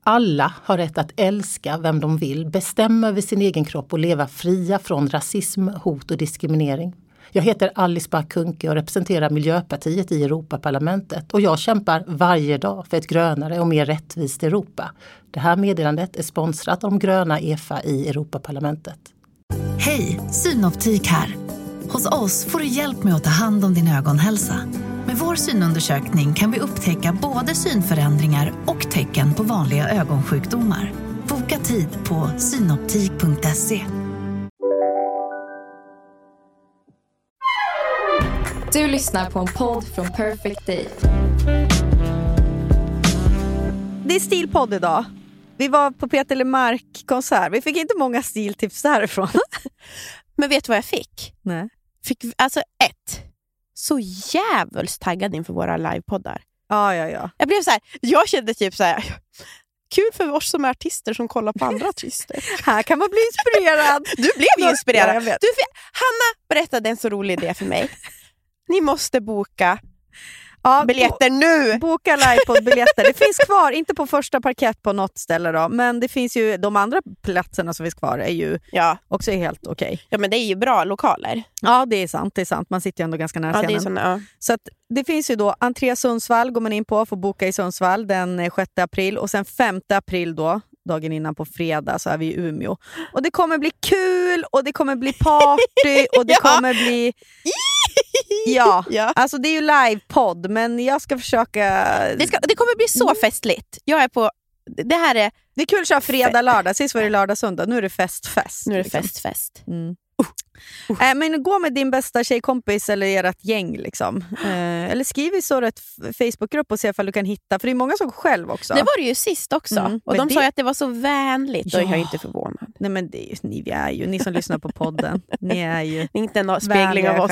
Alla har rätt att älska vem de vill, bestämma över sin egen kropp och leva fria från rasism, hot och diskriminering. Jag heter Alice Bah Kuhnke och representerar Miljöpartiet i Europaparlamentet och jag kämpar varje dag för ett grönare och mer rättvist Europa. Det här meddelandet är sponsrat av de gröna EFA i Europaparlamentet. Hej, Synoptik här. Hos oss får du hjälp med att ta hand om din ögonhälsa. Med vår synundersökning kan vi upptäcka både synförändringar och tecken på vanliga ögonsjukdomar. Boka tid på synoptik.se. Du lyssnar på en podd från Perfect Day. Det är stilpodd idag. Vi var på Peter LeMarc konsert. Vi fick inte många stiltips därifrån. Men vet du vad jag fick? Nej. Alltså så jävligt taggad inför våra livepoddar. Ja. Jag blev så här, jag kände typ så här, kul för oss som är artister som kollar på andra artister. Här kan man bli inspirerad. Du blev ju inspirerad. Ja, jag vet. Hanna berättade en så rolig idé för mig. Ni måste boka biljetter nu. Boka livepodd-biljetter. Det finns kvar, inte på första parkett på något ställe då, men det finns ju, de andra platserna som finns kvar är ju också helt okej. Ja, men det är ju bra lokaler. Ja, det är sant. Man sitter ju ändå ganska nära scenen. Det är såna, Så att det finns ju då entré Sundsvall går man in på, får boka i Sundsvall den 6 april och sen 5 april då, dagen innan på fredag, så är vi i Umeå. Och det kommer bli kul och det kommer bli party och det kommer bli... Ja, alltså det är ju livepodd, men jag ska försöka... Det kommer bli så festligt. Jag är på... Det är kul att köra fredag, lördag. Sist var det lördag, söndag. Nu är det fest. Nu är det liksom. fest. Men gå med din bästa tjejkompis eller ert gäng liksom. Eller skriv i så ett Facebookgrupp och se ifall du kan hitta. För det är många som själv också. Det var det ju sist också. Och de sa ju att det var så vänligt. Och jag är inte förvånad. Nej, men det är ju ni som lyssnar på podden. Ni är ju inte en spegling av oss.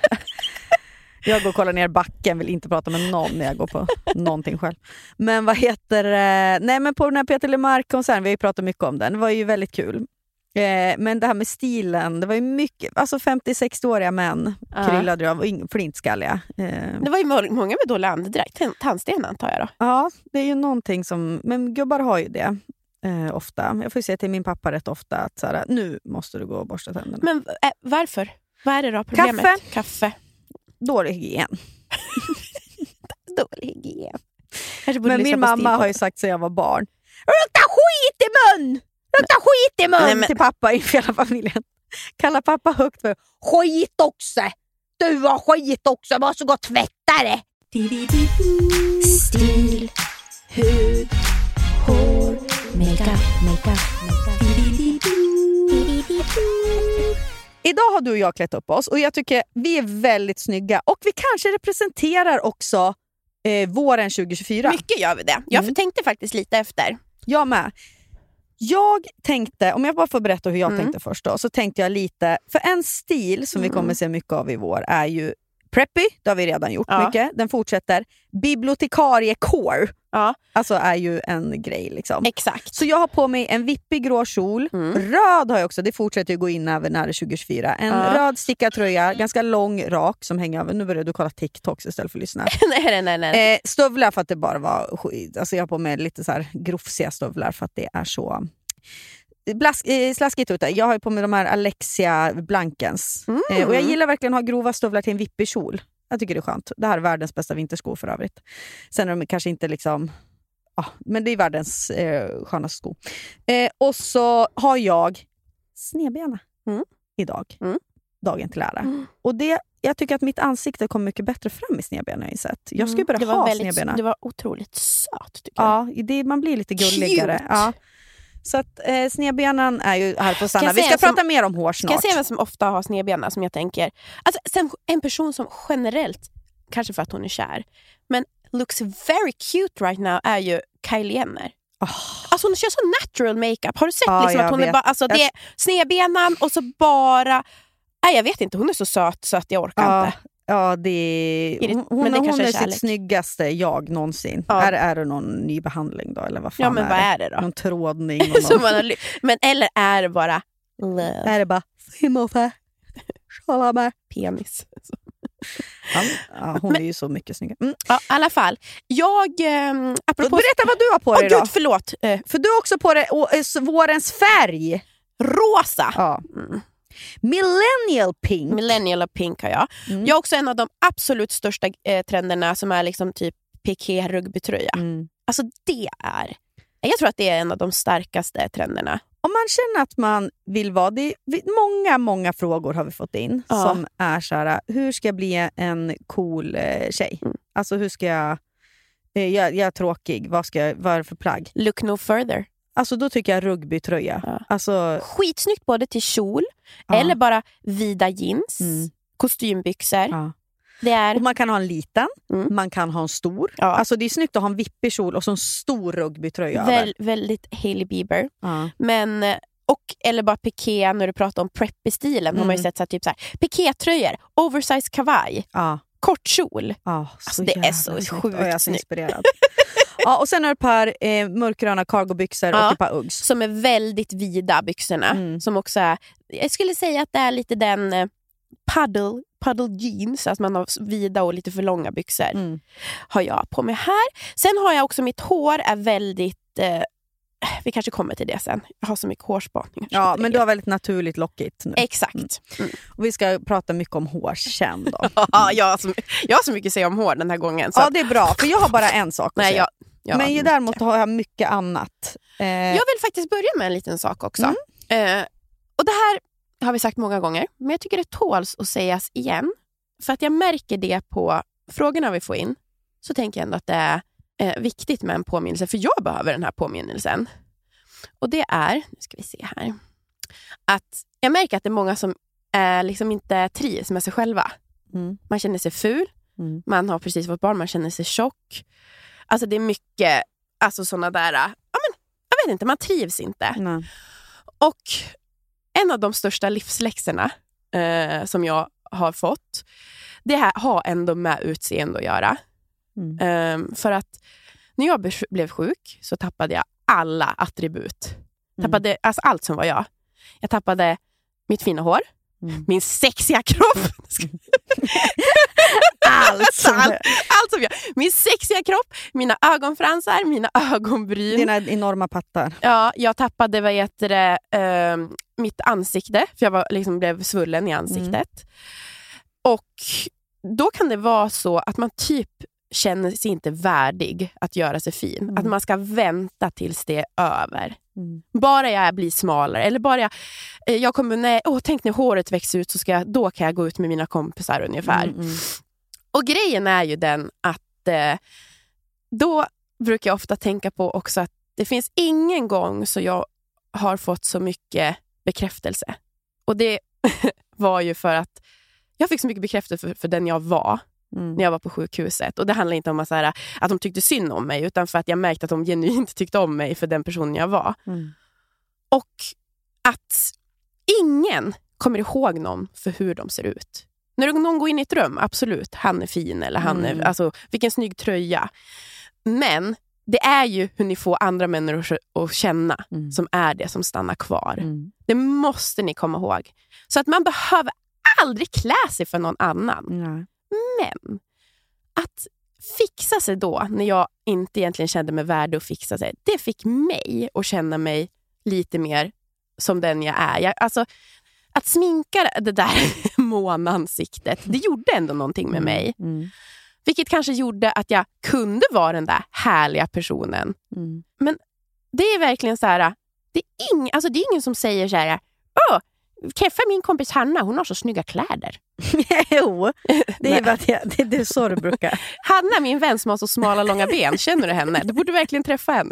Jag går och kollar ner backen, vill inte prata med någon när jag går på någonting själv. Men vad heter det? Nej, men på den här Peter LeMarc-konserten, vi har ju pratat mycket om den. Det var ju väldigt kul. Men det här med stilen, det var ju mycket, alltså 50-60-åriga män kryllade av flintskalliga. Det var ju många med dålig andedräkt, tandsten antar jag då. Ja, det är ju någonting som, men gubbar har ju det ofta. Jag får ju säga till min pappa rätt ofta att så här, nu måste du gå och borsta tänderna. Men varför? Vad är det då problemet? Kaffe. Dålig hygien. Dålig hygien. Men min mamma har ju sagt så jag var barn. Rukta skit i mun! Rukta skit i mun! Till pappa i hela familjen. Kalla pappa högt för skit också. Du har skit också. Varsågod tvätta det. Stil, hud, hår, makeup. Idag har du och jag klätt upp oss och jag tycker vi är väldigt snygga och vi kanske representerar också våren 2024. Mycket gör vi det. Jag tänkte faktiskt lite efter. Jag med. Jag tänkte, om jag bara får berätta hur jag tänkte först då, så tänkte jag lite, för en stil som vi kommer se mycket av i vår är ju preppy, det har vi redan gjort mycket. Den fortsätter. Bibliotekariecore. Ja. Alltså är ju en grej liksom. Exakt. Så jag har på mig en vippig grå kjol. Röd har jag också, det fortsätter ju gå in även när det är 2024. En röd stickad tröja, ganska lång, rak som hänger över. Nu börjar du kolla TikToks istället för att lyssna. nej. Stövlar för att det bara var skit. Alltså jag har på mig lite så här grofsiga stövlar för att det är så... slaskigt ute. Jag har ju på mig de här Alexia Blankens. Och jag gillar verkligen att ha grova stövlar till en vippig kjol. Jag tycker det är skönt. Det här är världens bästa vintersko för övrigt. Sen är de kanske inte liksom... men det är världens skönaste sko. Och så har jag snedbena idag. Dagen till ära. Och jag tycker att mitt ansikte kom mycket bättre fram i snedbena, har jag sett. Jag skulle börja ha snedbena. Det var otroligt söt, tycker jag. Ja, man blir lite gulligare. Ja. Så att snedbenan är ju här på stanna. Vi ska prata mer om hår snart. Ska jag säga vem som ofta har snedbena som jag tänker? Alltså, sen en person som generellt, kanske för att hon är kär, men looks very cute right now är ju Kylie Jenner. Alltså hon kör så natural makeup. Har du sett liksom att hon är bara, alltså det är snedbenan och så bara... Nej, jag vet inte, hon är så söt så att jag orkar inte. Ja, men det hon är kärlek. sitt snyggaste jag någonsin. Är det någon ny behandling då? Eller vad fan men vad är det då? Någon trådning? Men eller är det bara love? Är det bara penis? Ja, hon är ju så mycket snyggare. Ja, i alla fall. Apropå... Berätta vad du har på dig då. Gud, förlåt. För du har också på dig vårens färg. Rosa. Ja. Millennial pink. Millennial pink har jag. Jag har också en av de absolut största trenderna som är liksom typ piké rugbytröja. Alltså det är... Jag tror att det är en av de starkaste trenderna. Om man känner att man vill vara... Många frågor har vi fått in som är så här: hur ska jag bli en cool tjej? Alltså hur ska jag är tråkig. Vad är det för plagg? Look no further. Alltså då tycker jag rugbytröja. Ja. Alltså... Skitsnyggt både till kjol eller bara vida jeans, kostymbyxor. Ja. Det är... Och man kan ha en liten, man kan ha en stor. Ja. Alltså det är snyggt att ha en vippig kjol och så en stor rugbytröja. Väldigt Hailey Bieber. Men, eller bara piké, när du pratar om preppy-stilen har man ju sett så här, typ så här, pikétröjor, oversized kavaj, kort kjol. Alltså, det är så sjukt jag är så inspirerad. Och sen har du ett par mörkgröna cargobyxor och ett par Uggs. Som är väldigt vida byxorna. Som också är, jag skulle säga att det är lite den puddle jeans, att man har vida och lite för långa byxor. Har jag på mig här. Sen har jag också, mitt hår är väldigt vi kanske kommer till det sen. Jag har så mycket hårspaning. Ja, men du har väldigt naturligt lockigt nu. Exakt. Och vi ska prata mycket om hårkänn då. Ja, jag har så mycket att säga om hår den här gången. Så. Ja, det är bra. För jag har bara en sak att säga. Men däremot har jag mycket annat. Jag vill faktiskt börja med en liten sak också. Och det här har vi sagt många gånger. Men jag tycker det tåls att sägas igen. För att jag märker det på frågorna vi får in. Så tänker jag ändå att det är viktigt med en påminnelse. För jag behöver den här påminnelsen. Och det är, nu ska vi se här. Att jag märker att det är många som liksom inte trivs med sig själva. Man känner sig ful. Man har precis fått barn. Man känner sig tjock. Alltså det är mycket, alltså sådana där, ja men jag vet inte, man trivs inte. Och en av de största livsläxorna som jag har fått, det här har ändå med utseende att göra. För att när jag blev sjuk så tappade jag alla attribut. Tappade alltså allt som var jag. Jag tappade mitt fina hår, min sexiga kropp. allt som jag. Min sexiga kropp, mina ögonfransar, mina ögonbryn. Dina enorma pattar. Ja, jag tappade mitt ansikte. För jag blev svullen i ansiktet. Och då kan det vara så att man typ känner sig inte värdig att göra sig fin. Att man ska vänta tills det är över. Bara jag blir smalare. Eller bara jag kommer, tänk när håret växer ut så då kan jag gå ut med mina kompisar ungefär. Och grejen är ju den att då brukar jag ofta tänka på också att det finns ingen gång så jag har fått så mycket bekräftelse. Och det var ju för att jag fick så mycket bekräftelse för den jag var. När jag var på sjukhuset. Och det handlar inte om att de tyckte synd om mig, utan för att jag märkte att de genuint tyckte om mig för den personen jag var. Och att ingen kommer ihåg någon för hur de ser ut. När någon går in i ett rum, absolut, han är fin eller han är, alltså vilken snygg tröja. Men det är ju hur ni får andra människor att känna som är det som stannar kvar. Det måste ni komma ihåg. Så att man behöver aldrig klä sig för någon annan. Men att fixa sig då, när jag inte egentligen kände mig värd att fixa sig, det fick mig att känna mig lite mer som den jag är. Alltså, att sminka det där månansiktet, det gjorde ändå någonting med mig. Vilket kanske gjorde att jag kunde vara den där härliga personen. Men det är verkligen så här, det är ingen som säger så här, Keffa, min kompis Hanna, hon har så snygga kläder. Jo, det är så du brukar. Hanna, min vän som har så smala långa ben, känner du henne? Du borde verkligen träffa henne.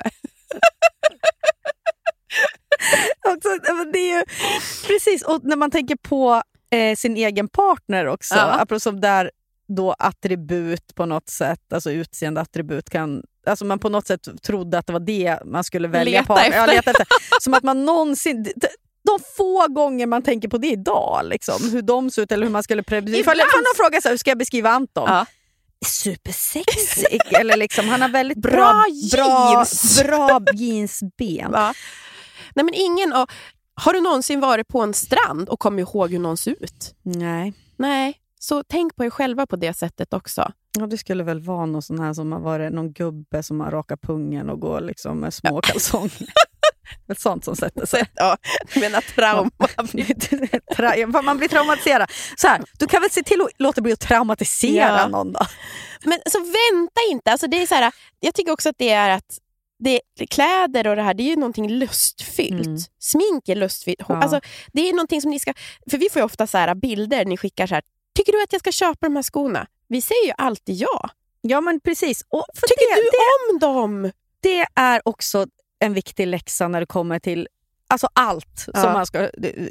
Det är ju precis, och när man tänker på sin egen partner också, apropå där då attribut på något sätt, alltså utseende attribut kan, alltså man på något sätt trodde att det var det man skulle välja leta efter. Som att man någonsin, de få gånger man tänker på det idag, liksom, hur de ser ut eller hur man skulle ifall någon frågar så här, hur ska jag beskriva Anton? Supersexig eller liksom, han har väldigt bra jeansben. Nej, men har du någonsin varit på en strand och kommit ihåg hur någon ser ut? Nej. Så tänk på er själva på det sättet också. Ja, det skulle väl vara någon sån här som har varit någon gubbe som har rakat pungen och går liksom med små kalsonger. Ett sånt som sätter sig. Ja, du menar trauma. Man blir traumatiserad. Så här, du kan väl se till att låta bli att traumatisera någon då. Men så vänta inte. Alltså det är så här, jag tycker också att det är att kläder och det här, det är ju någonting lustfyllt. Smink är lustfyllt. Ja. Alltså, det är någonting som ni ska... För vi får ju ofta så här bilder, ni skickar så här, tycker du att jag ska köpa de här skorna? Vi säger ju alltid ja. Ja, men precis. Och för tycker du om dem? Det är också en viktig läxa när det kommer till alltså allt som man ska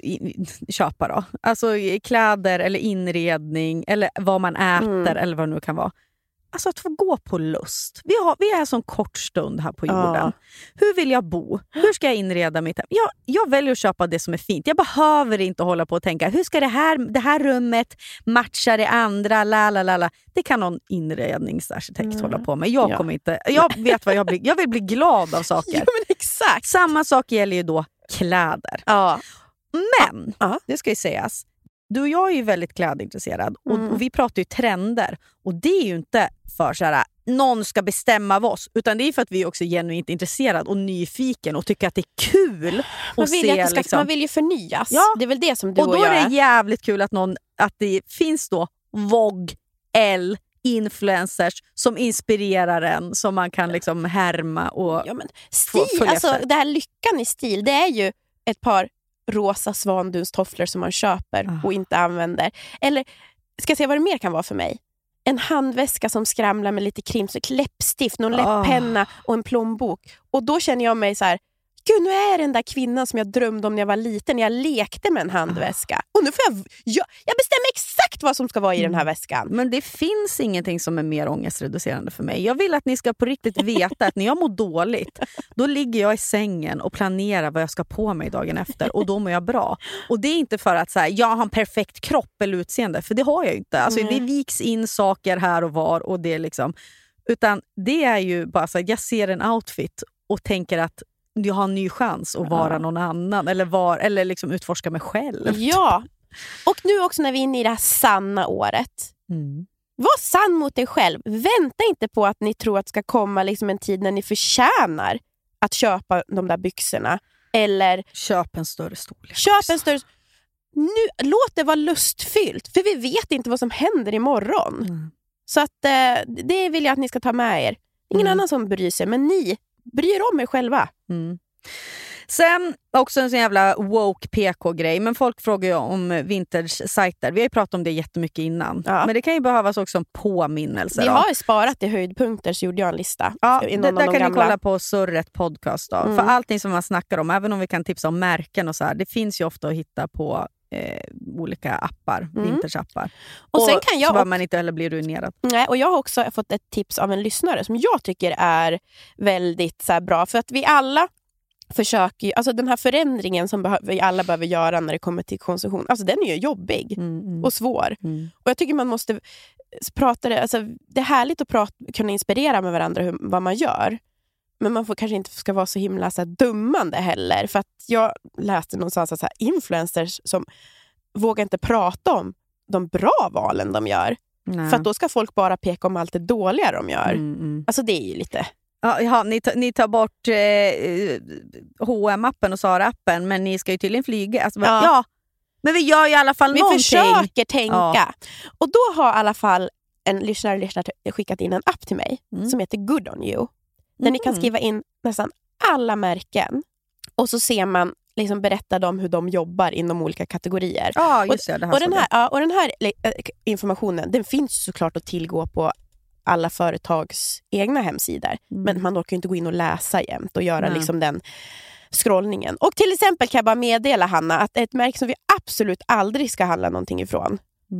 köpa då. Alltså kläder eller inredning eller vad man äter eller vad det nu kan vara. Alltså att få gå på lust. Vi är så en kort stund här på jorden. Hur vill jag bo? Hur ska jag inreda mitt hem? Jag väljer att köpa det som är fint. Jag behöver inte hålla på och tänka, hur ska det här rummet matcha det andra? Lalala. Det kan någon inredningsarkitekt hålla på med. Jag kommer inte. Jag vet vad jag vill bli glad av saker. Ja, men exakt. Samma sak gäller ju då kläder. Ja. Men, det ska ju sägas, du och jag är ju väldigt klädintresserad och vi pratar ju trender och det är ju inte för så här någon ska bestämma av oss, utan det är för att vi är också genuint intresserad och nyfiken och tycker att det är kul att se liksom. Man vill ju förnyas. Ja. Det är väl det som du och jag är. Och då är det jävligt kul att det finns då Vogue L influencers som inspirerar en, som man kan liksom härma och stil, alltså det här lyckan i stil, det är ju ett par rosa svandunstofflor som man köper och inte använder. Eller, ska jag säga vad det mer kan vara för mig? En handväska som skramlar med lite krims och läppstift, någon läpppenna och en plånbok. Och då känner jag mig så här, gud, nu är den där kvinnan som jag drömde om när jag var liten, när jag lekte med en handväska. Och nu får jag bestämmer exakt vad som ska vara i den här väskan. Men det finns ingenting som är mer ångestreducerande för mig. Jag vill att ni ska på riktigt veta att när jag mår dåligt, då ligger jag i sängen och planerar vad jag ska på mig dagen efter. Och då mår jag bra. Och det är inte för att så här, jag har en perfekt kropp eller utseende, för det har jag ju inte. Alltså det viks in saker här och var och det liksom. Utan det är ju bara så att jag ser en outfit och tänker att jag har en ny chans att vara någon annan eller liksom utforska mig själv. Ja, och nu också när vi är inne i det här sanna året. Var sann mot dig själv. Vänta inte på att ni tror att det ska komma liksom en tid när ni förtjänar att köpa de där byxorna. Eller köp en större storlek. Nu, låt det vara lustfyllt. För vi vet inte vad som händer imorgon. Så att det vill jag att ni ska ta med er. Ingen annan som bryr sig, men ni bryr om er själva. Sen också en sån jävla woke PK-grej. Men folk frågar ju om vintage-sajter. Vi har ju pratat om det jättemycket innan. Men det kan ju behövas också en påminnelse. Vi har ju sparat i höjdpunkter, så gjorde jag en lista. Ja, där kan ni kolla på Surret podcast då. För allting som man snackar om, även om vi kan tipsa om märken och så här, det finns ju ofta att hitta på olika appar, vintage-appar. Och sen kan jag så man inte heller blir ruinerad. Nej, och jag har också fått ett tips av en lyssnare som jag tycker är väldigt så här bra. För att vi alla försöker ju, alltså den här förändringen som vi alla behöver göra när det kommer till konsumtion, alltså den är ju jobbig och svår. Och jag tycker man måste prata det, alltså det är härligt att kunna inspirera med varandra vad man gör. Men man får kanske inte ska vara så himla så här dummande heller. För att jag läste någonstans att så här, influencers som vågar inte prata om de bra valen de gör. Nej. För att då ska folk bara peka om allt det dåliga de gör. Alltså det är ju lite... Ja, ni tar bort H&M-appen och Zara-appen, men ni ska ju tydligen flyga. Alltså, men vi gör ju i alla fall någonting. Vi försöker tänka. Ja. Och då har i alla fall en lyssnare skickat in en app till mig som heter Good On You. Där ni kan skriva in nästan alla märken. Och så ser man, liksom berätta dem hur de jobbar inom olika kategorier. Ja, just det. Och den här informationen, den finns såklart att tillgå på alla företags egna hemsidor. Men man orkar ju inte gå in och läsa jämt och göra liksom den scrollningen. Och till exempel kan jag bara meddela, Hanna, att ett märke som vi absolut aldrig ska handla någonting ifrån.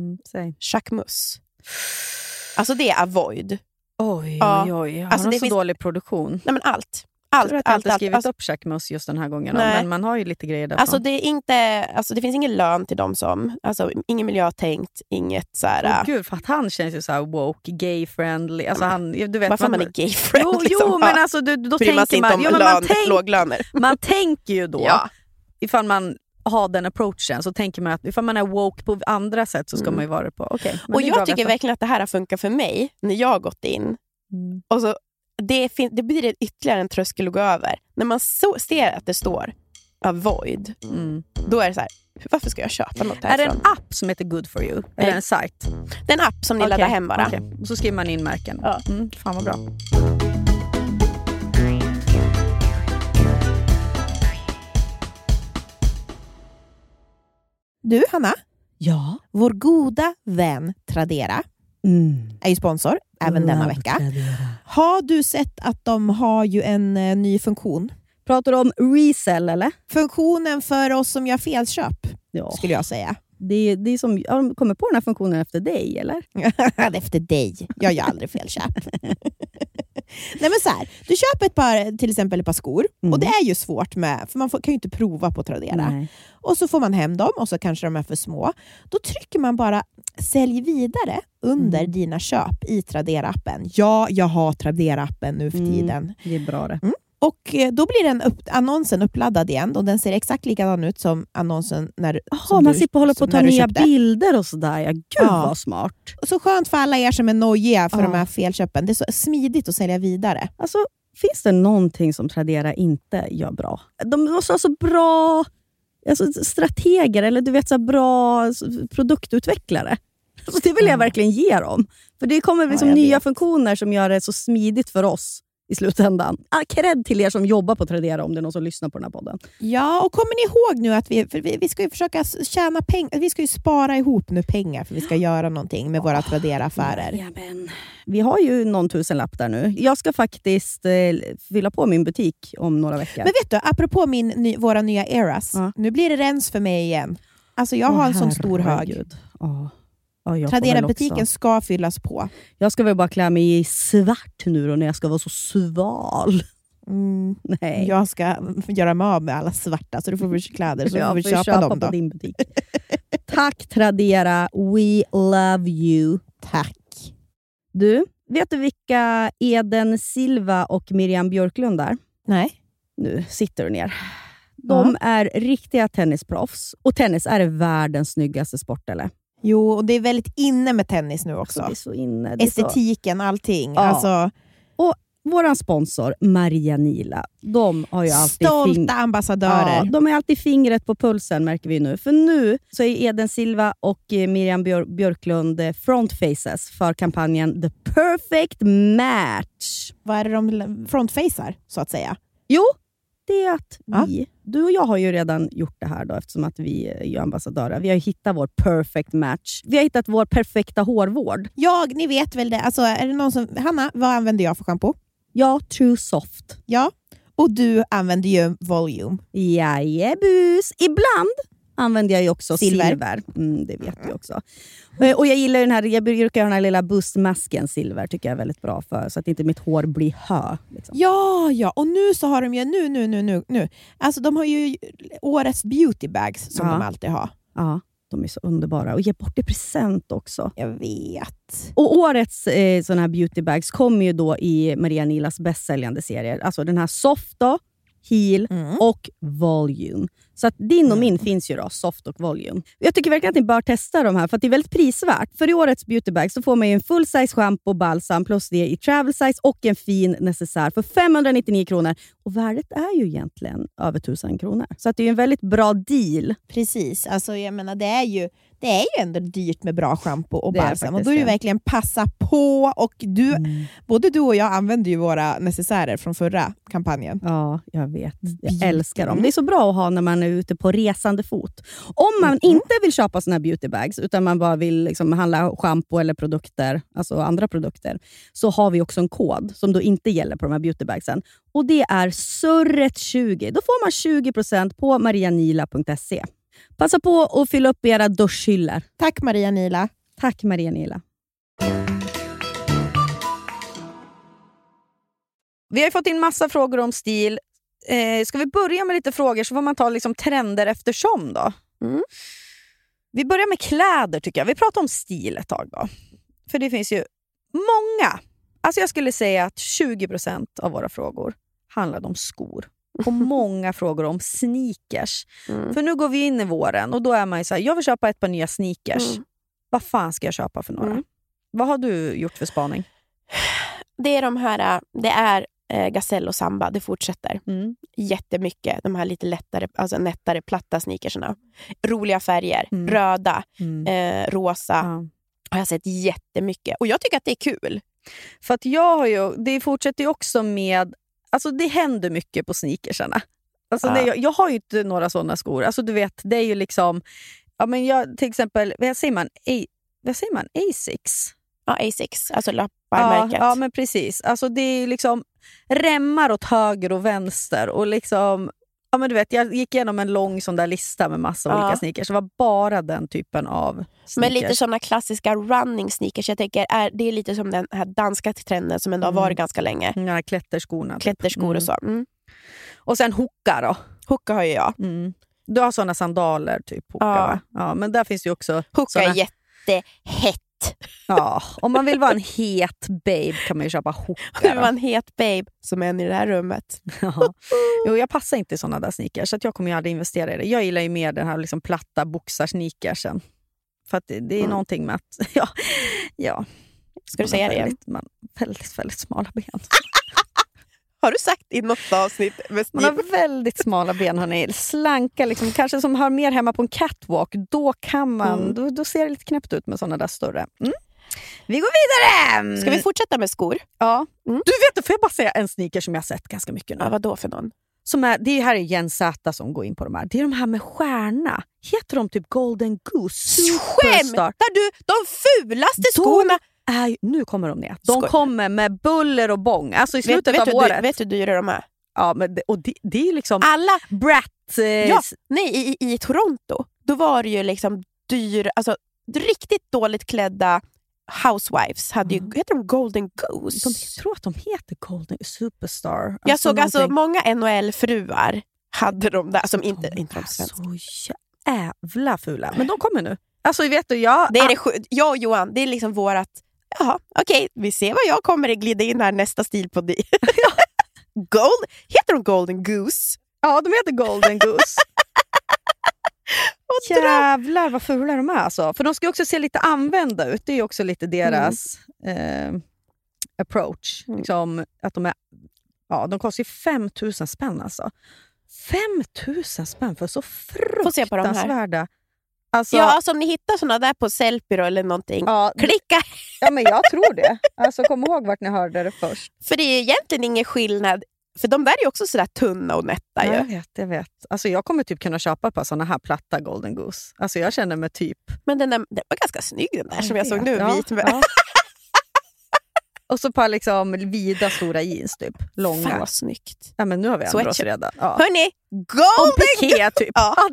Jacquemus. Alltså det är Avoid. Oj. Alltså det finns så dålig produktion. Nej, men allt. Jag tror att jag inte skrivit upp Jacquemus just den här gången. Men man har ju lite grejer där. Alltså det finns ingen lön till dem som... Alltså ingen miljötänkt, inget så här... Gud, för att han känns ju så här woke, gay-friendly. Alltså han, du vet... Varför man är gay-friendly? Jo, men alltså då tänker man... låglöner. Man tänker ju då, ifall man ha den approachen, så tänker man att ifall man är woke på andra sätt så ska man ju vara det på. Okay, och jag tycker verkligen att det här har funkat för mig när jag har gått in. Och så, det blir ytterligare en tröskel att gå över. När man ser att det står avoid, då är det så här, varför ska jag köpa något härifrån? Är det en app som heter Good for you? Eller en sajt? Det är en app som ni laddar hem bara. Okay. Och så skriver man in märken. Ja. Fan vad bra. Du, Hanna? Ja? Vår goda vän Tradera är ju sponsor även denna vecka. Tradera. Har du sett att de har ju en ny funktion? Pratar du om resell eller? Funktionen för oss som gör felköp, skulle jag säga. Det är som, jag kommer på den här funktionen efter dig, eller? Efter dig. Jag gör aldrig felköp. Nej, men så här, du köper till exempel ett par skor och det är ju svårt för man kan ju inte prova på Tradera. Nej. Och så får man hem dem och så kanske de är för små. Då trycker man bara sälj vidare under dina köp i Tradera-appen. Ja, jag har Tradera-appen nu för tiden. Det är bra det. Och då blir annonsen uppladdad igen och den ser exakt likadan ut som annonsen som man slipper hålla på att ta nya bilder och sådär. Ja, gud vad smart. Så skönt för alla er som är nojiga för de här felköpen. Det är så smidigt att sälja vidare. Alltså, finns det någonting som Tradera inte gör bra? De måste ha så bra strateger eller du vet så bra produktutvecklare. Så det vill jag verkligen ge dem. För det kommer liksom nya funktioner som gör det så smidigt för oss i slutändan. Cred till er som jobbar på Tradera om det är någon som lyssnar på den här podden. Ja, och kommer ni ihåg nu att vi ska ju försöka tjäna pengar. Vi ska ju spara ihop nu pengar för vi ska göra någonting med våra Tradera-affärer. Ja, men. Vi har ju någon tusenlapp där nu. Jag ska faktiskt fylla på min butik om några veckor. Men vet du, apropå våra nya Eras. Nu blir det rens för mig igen. Alltså jag har en sån stor hög. Tradera-butiken ska fyllas på. Jag ska väl bara klä mig i svart nu då, när jag ska vara så sval. Nej. Jag ska göra mig av med alla svarta, så du får väl kläder så får vi köpa dem då. På din butik. Tack Tradera, we love you. Tack. Du, vet du vilka Eden Silva och Miriam Björklund är? Nej. Nu sitter du ner. De är riktiga tennisproffs. Och tennis är världens snyggaste sport, eller? Jo, och det är väldigt inne med tennis nu också. Det är så inne. Estetiken, allting. Ja. Alltså. Och våran sponsor, Maria Nila, de har ju alltid stolta ambassadörer. Ja, de är alltid fingret på pulsen, märker vi nu. För nu så är Eden Silva och Miriam Björklund frontfaces för kampanjen The Perfect Match. Vad är det de frontfacar, så att säga? Jo, det är att du och jag har ju redan gjort det här då, eftersom att vi är ambassadörer. Vi har hittat vår perfect match. Vi har hittat vår perfekta hårvård. Ja, ni vet väl det. Alltså, är det någon som... Hanna, vad använder jag för shampoo? Ja, True Soft. Ja, och du använder ju Volume. Jajebus. Ibland använder jag ju också silver. Det vet vi också. Och jag gillar den här, jag brukar ha den här lilla bustmasken silver, tycker jag är väldigt bra för, så att inte mitt hår blir hö. Liksom. Ja, och nu så har de ju, nu. Alltså de har ju årets beauty bags som de alltid har. Ja, de är så underbara. Och ge bort i present också. Jag vet. Och årets såna här beauty bags kommer ju då i Maria Nilas bästsäljande serier. Alltså den här Soft då, Heal och Volume. Så att din och min finns ju då, Soft och Volume. Jag tycker verkligen att ni bör testa de här för att det är väldigt prisvärt. För i årets beautybag så får man ju en full size shampoo och balsam plus det i travel size och en fin necessär för 599 kronor. Och värdet är ju egentligen över 1000 kronor. Så att det är ju en väldigt bra deal. Precis, alltså jag menar det är ju ändå dyrt med bra shampoo och balsam. Och då är det verkligen passa på. Och både du och jag använder ju våra necessärer från förra kampanjen. Ja, jag vet. Jag älskar dem. Det är så bra att ha när man är ute på resande fot. Om man inte vill köpa såna här beautybags utan man bara vill liksom handla shampoo eller produkter, alltså andra produkter, så har vi också en kod som då inte gäller på de här beautybagsen. Och det är surret20. Då får man 20% på marianila.se. Passa på att fylla upp era duschhyllor. Tack Maria Nila. Tack Maria Nila. Vi har fått in massa frågor om stil. Ska vi börja med lite frågor så får man ta liksom trender eftersom då. Vi börjar med kläder tycker jag. Vi pratar om stil ett tag då. För det finns ju många. Alltså jag skulle säga att 20% av våra frågor handlar om skor. och många frågor om sneakers. För nu går vi in i våren och då är man ju så här, jag vill köpa ett par nya sneakers. Vad fan ska jag köpa för några? Vad har du gjort för spaning? Det är de här, det är Gazelle och Samba, det fortsätter. Jättemycket, de här lite lättare, alltså nättare platta sneakersarna. Roliga färger, röda, rosa. Har jag sett jättemycket. Och jag tycker att det är kul. För att det fortsätter ju också med, alltså det händer mycket på sneakersarna. Alltså jag har ju inte några sådana skor. Alltså du vet, det är ju liksom, ja men jag till exempel, vad säger man? Asics? Ja, Asics, alltså lapparmärket. Ja, men precis. Alltså det är liksom remmar åt höger och vänster och liksom, ja men du vet, jag gick igenom en lång sån där lista med massa olika sneakers. Det var bara den typen av sneakers. Men lite sådana klassiska running sneakers, jag tänker, det är lite som den här danska trenden som ändå har varit ganska länge. Ja, klätterskorna. Klätterskor och så. Och sen Hoka då. Hoka har ju jag. Du har såna sandaler typ Hoka, va? Ja, men där finns ju också Hoka är jättehett. Ja, om man vill vara en het babe kan man ju köpa Hoka. Du vill vara en het babe som är i det här rummet. Ja. Jo, jag passar inte i såna där sneakers så att jag kommer ju aldrig investera i det. Jag gillar ju mer den här liksom platta boxarsneakersen. För att det är någonting med att ja. Ska du säga det igen? Man väldigt, väldigt smala ben. Har du sagt i något avsnitt? Man har väldigt smala ben, hörni. Slanka, liksom, kanske som har mer hemma på en catwalk. Då kan man, då ser det lite knäppt ut med såna där större. Vi går vidare! Ska vi fortsätta med skor? Ja. Du vet, får jag bara säga en sneaker som jag har sett ganska mycket nu? Ja, vad då för någon? Det här är Jens Z som går in på de här. Det är de här med stjärna. Heter de typ Golden Goose? Skämtar du? De fulaste skorna! Nu kommer de ner. De kommer med buller och bång. Alltså i slutet av året. Vet du hur dyra de är? Ja, men det är liksom alla brat. I Toronto. Då var det ju liksom dyr, alltså riktigt dåligt klädda housewives hade ju, heter de Golden Goose? Jag tror att de heter Golden Superstar. Jag såg alltså många NHL-fruar hade de där som inte de svenska. Så jävla fula. Men de kommer nu. Alltså vet du, jag och Johan, det är liksom vårat. Jaha, okej, vi ser vad jag kommer att glida in här nästa stil på dig. Heter de Golden Goose? Ja, de heter Golden Goose. Jävlar vad fula de är alltså. För de ska också se lite använda ut. Det är ju också lite deras approach. Liksom, att de kostar ju 5 000 spänn alltså. 5 000 spänn för så fruktansvärda. Alltså om ni hittar såna där på Sellpiro eller någonting, klicka! Ja, men jag tror det. Alltså kom ihåg vart ni hörde det först. För det är egentligen ingen skillnad. För de där är ju också sådär tunna och nätta. Jag vet. Alltså jag kommer typ kunna köpa på såna här platta Golden Goose. Alltså jag känner mig typ... Men den var ganska snygg den där som jag såg nu. Vit med. Ja. Och så på liksom vida stora jeans typ. Långa. Fan vad snyggt. Ja, men nu har vi ändå oss redan. Ja. Hörrni, Golden Goose typ. Ja.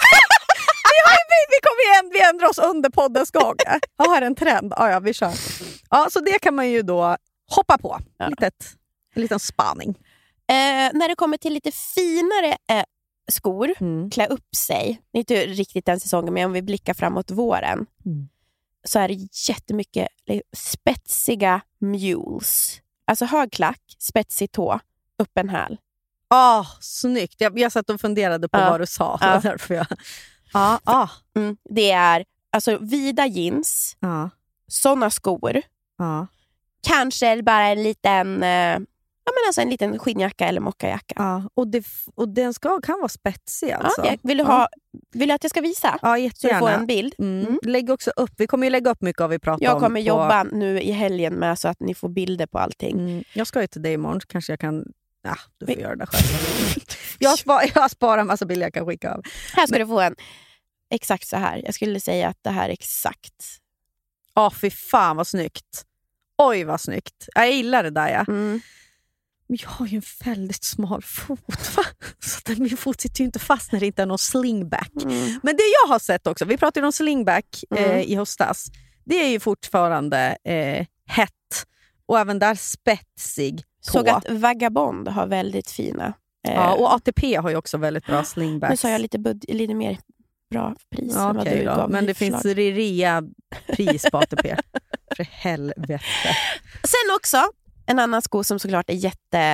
Vi ändrar oss under poddens gång. Jag har en trend. Ja, vi kör. Ja, så det kan man ju då hoppa på. En liten spaning. När det kommer till lite finare skor, klä upp sig. Det är inte riktigt den säsongen, men om vi blickar framåt våren så är det jättemycket spetsiga mules. Alltså hög klack, spetsig tå, öppen häl. Snyggt. Jag satt och funderade på vad du sa. Det var därför jag... Det är alltså vida jeans, såna skor, kanske bara en liten en liten skinnjacka eller mockajacka. Och den kan vara spetsig alltså. Vill du att jag ska visa? Ja, jättegärna. Så du får en bild. Lägg också upp. Vi kommer ju lägga upp mycket av vi pratar om. Jag kommer jobba nu i helgen med så att ni får bilder på allting. Jag ska ju till dig imorgon, kanske jag kan... Ja, du får göra det själv. jag sparar en massa bilder jag kan skicka av. Här ska du få en exakt så här. Jag skulle säga att det här är exakt. Fy fan vad snyggt. Oj vad snyggt. Jag gillar det där Men jag har ju en väldigt smal fot. Va? Så att min fot sitter ju inte fast när det inte är någon slingback. Men det jag har sett också, vi pratade om slingback i höstas. Det är ju fortfarande hett. Och även där spetsig tå. Såg att Vagabond har väldigt fina. Och ATP har ju också väldigt bra slingbacks. Nu sa jag lite mer bra pris än vad du då. gav. Men det finns rea pris på ATP. För helvete. Sen också en annan sko som såklart är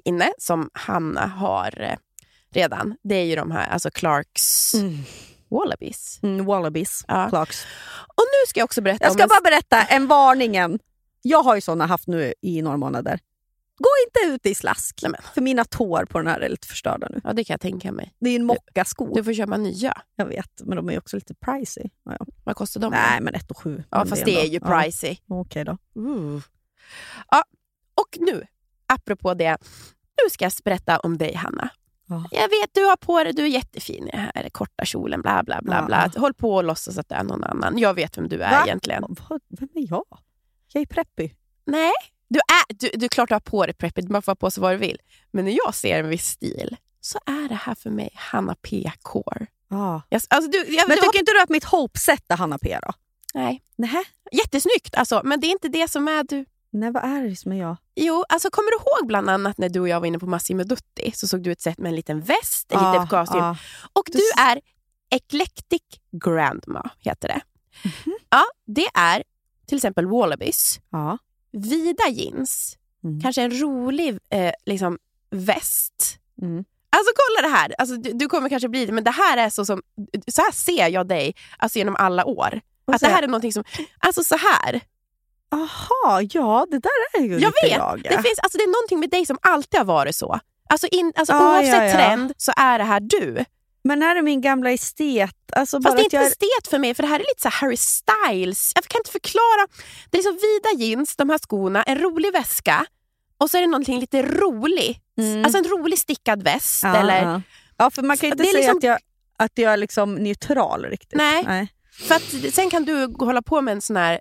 inne som Hanna har redan. Det är ju de här, alltså Clarks Wallabies. Wallabies, ja. Clarks. Och nu ska jag också berätta. Jag ska bara berätta en varningen. Jag har ju såna haft nu i några månader. Gå inte ut i slask. Nämen. För mina tår på den här är lite förstörda nu. Ja, det kan jag tänka mig. Det är en mockasko. Du får köpa nya. Jag vet, men de är också lite pricey. Ja. Vad kostar de? Nej, men 1,7. Ja, fast det är ju pricey. Ja. Okej då. Ja, och nu, apropå det. Nu ska jag berätta om dig, Hanna. Ja. Jag vet, du har på dig, du är jättefin i den här korta kjolen, bla bla bla bla. Håll på och låtsas att det är någon annan. Jag vet vem du är egentligen. Vem är jag? Jag är preppy. Nej, du är klart du har på dig preppy. Du bara får på sig vad du vill. Men när jag ser en viss stil så är det här för mig Hanna P. Core. Ja. Alltså, men tycker inte du att mitt hope-set är Hanna P då? Nej. Nähä. Jättesnyggt, alltså, men det är inte det som är du. Nej, vad är det som är jag? Jo, alltså kommer du ihåg bland annat när du och jag var inne på Massimo Dutti så såg du ett set med en liten väst, en liten kostym. Och du är Eclectic Grandma, heter det. Mm-hmm. Ja, det är till exempel Wallabies. Ja. Vida jeans. Kanske en rolig liksom väst. Alltså kolla det här. Alltså, du kommer kanske bli det, men det här är så här ser jag dig alltså genom alla år. Att det här är någonting som, alltså så här. Aha, ja, det där är ju jag lite vet, jag. Det finns, alltså det är någonting med dig som alltid har varit så. Alltså, oavsett trend så är det här du. Men här är min gamla estet. Alltså fast det är inte estet för mig, för det här är lite så Harry Styles. Jag kan inte förklara. Det är så vida jeans, de här skorna, en rolig väska. Och så är det någonting lite rolig. Alltså en rolig stickad väst. eller... Ja, för man kan inte säga liksom att jag är liksom neutral riktigt. Nej. För att sen kan du hålla på med en sån här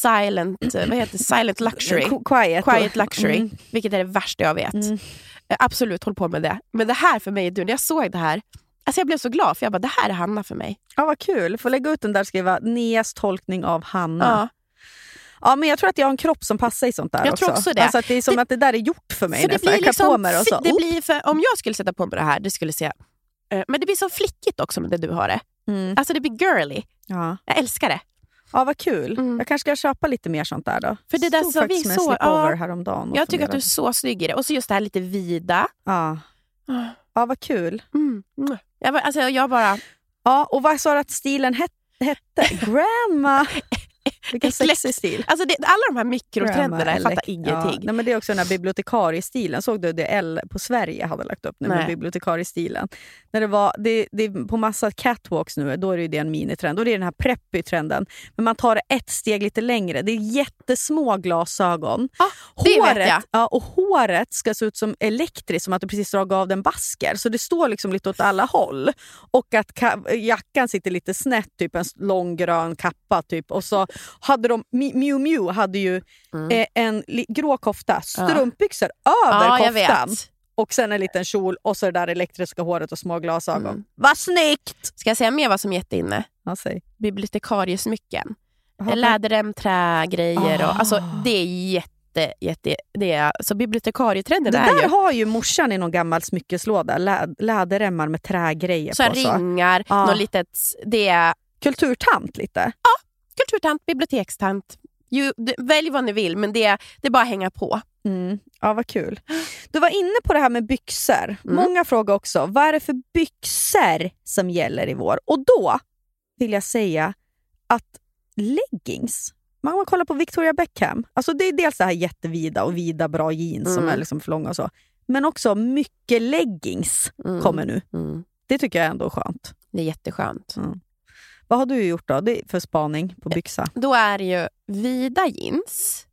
silent luxury. Quiet luxury. Vilket är det värsta jag vet. Absolut, håll på med det. Men det här för mig är du. När jag såg det här, alltså jag blev så glad. För jag bara, det här är Hanna för mig. Ja, vad kul. Får lägga ut den där och skriva Nias tolkning av Hanna. Ja, men jag tror att jag har en kropp som passar i sånt där jag också. Tror också det. Alltså att det är som att det där är gjort för mig. För det blir liksom, på mig och så. Det blir för, om jag skulle sätta på mig det här, det skulle se... Men det blir så flickigt också med det du har det. Alltså det blir girly. Ja. Jag älskar det. Ja, vad kul. Jag kanske ska köpa lite mer sånt där då. För det där så vi så häromdagen. Jag tycker att du är så snygg i det. Och så just det här lite vida. Ja. Ja, vad kul. Jag bara... Ja, och vad sa du att stilen hette? Grandma. Vilken sexig stil. Alltså alla de här mikrotrenderna, jag fattar ingenting. Nej, men det är också den här bibliotekariestilen. Såg du det L på Sverige hade lagt upp nu med bibliotekariestilen? När det var det på massa catwalks nu, då är det en minitrend. Och det är den här preppy-trenden. Men man tar det ett steg lite längre. Det är jättesmå glasögon. Och håret ska se ut som elektriskt, som att du precis dragit av den basker. Så det står liksom lite åt alla håll. Och att jackan sitter lite snett, typ en lång grön kappa typ. Och så hade de, Miu Miu hade ju en grå kofta, strumpbyxor över koftan. Och sen en liten kjol och så det där elektriska håret och små glasögon. Vad snyggt! Ska jag säga mer vad som är jätteinne? Ja, säg. Bibliotekariesmycken. Läderrem, trägrejer och alltså det är det är alltså bibliotekarietrenden. Det där har ju morsan i någon gammal smyckeslåda, läderremmar med trägrejer så på. Ringar, något litet, det är kulturtant lite. Ja, kulturtant, bibliotekstant. Välj vad ni vill, men det är bara att hänga på. Ja, vad kul. Du var inne på det här med byxor. Många frågar också, vad är det för byxor som gäller i vår? Och då vill jag säga att leggings, man kollar på Victoria Beckham. Alltså det är dels det här jättevida och vida bra jeans som är liksom för långa och så. Men också mycket leggings kommer nu. Det tycker jag ändå är skönt. Det är jätteskönt. Vad har du gjort då? Det är för spaning på byxa. Då är det ju vida jeans.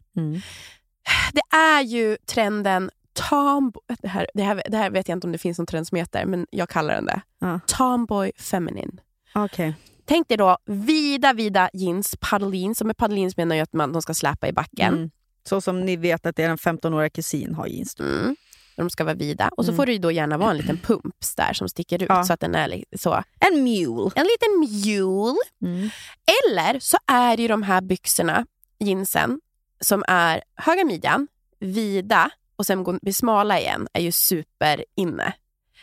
Det är ju trenden det här vet jag inte om det finns någon trend som heter, men jag kallar den det. Tomboy feminine. Okay. Tänk dig då vida jeans, paddle-jeans. Som är paddle-jeans menar ju att de ska släpa i backen. Så som ni vet att det är en 15-årig kusin har jeans. De ska vara vida. Och så får det ju då gärna vara en liten pumps där som sticker ut så att den är så. En mule. En liten mule. Eller så är det ju de här byxorna, jeansen, som är höga midjan, vida och sen blir smala igen, är ju super inne.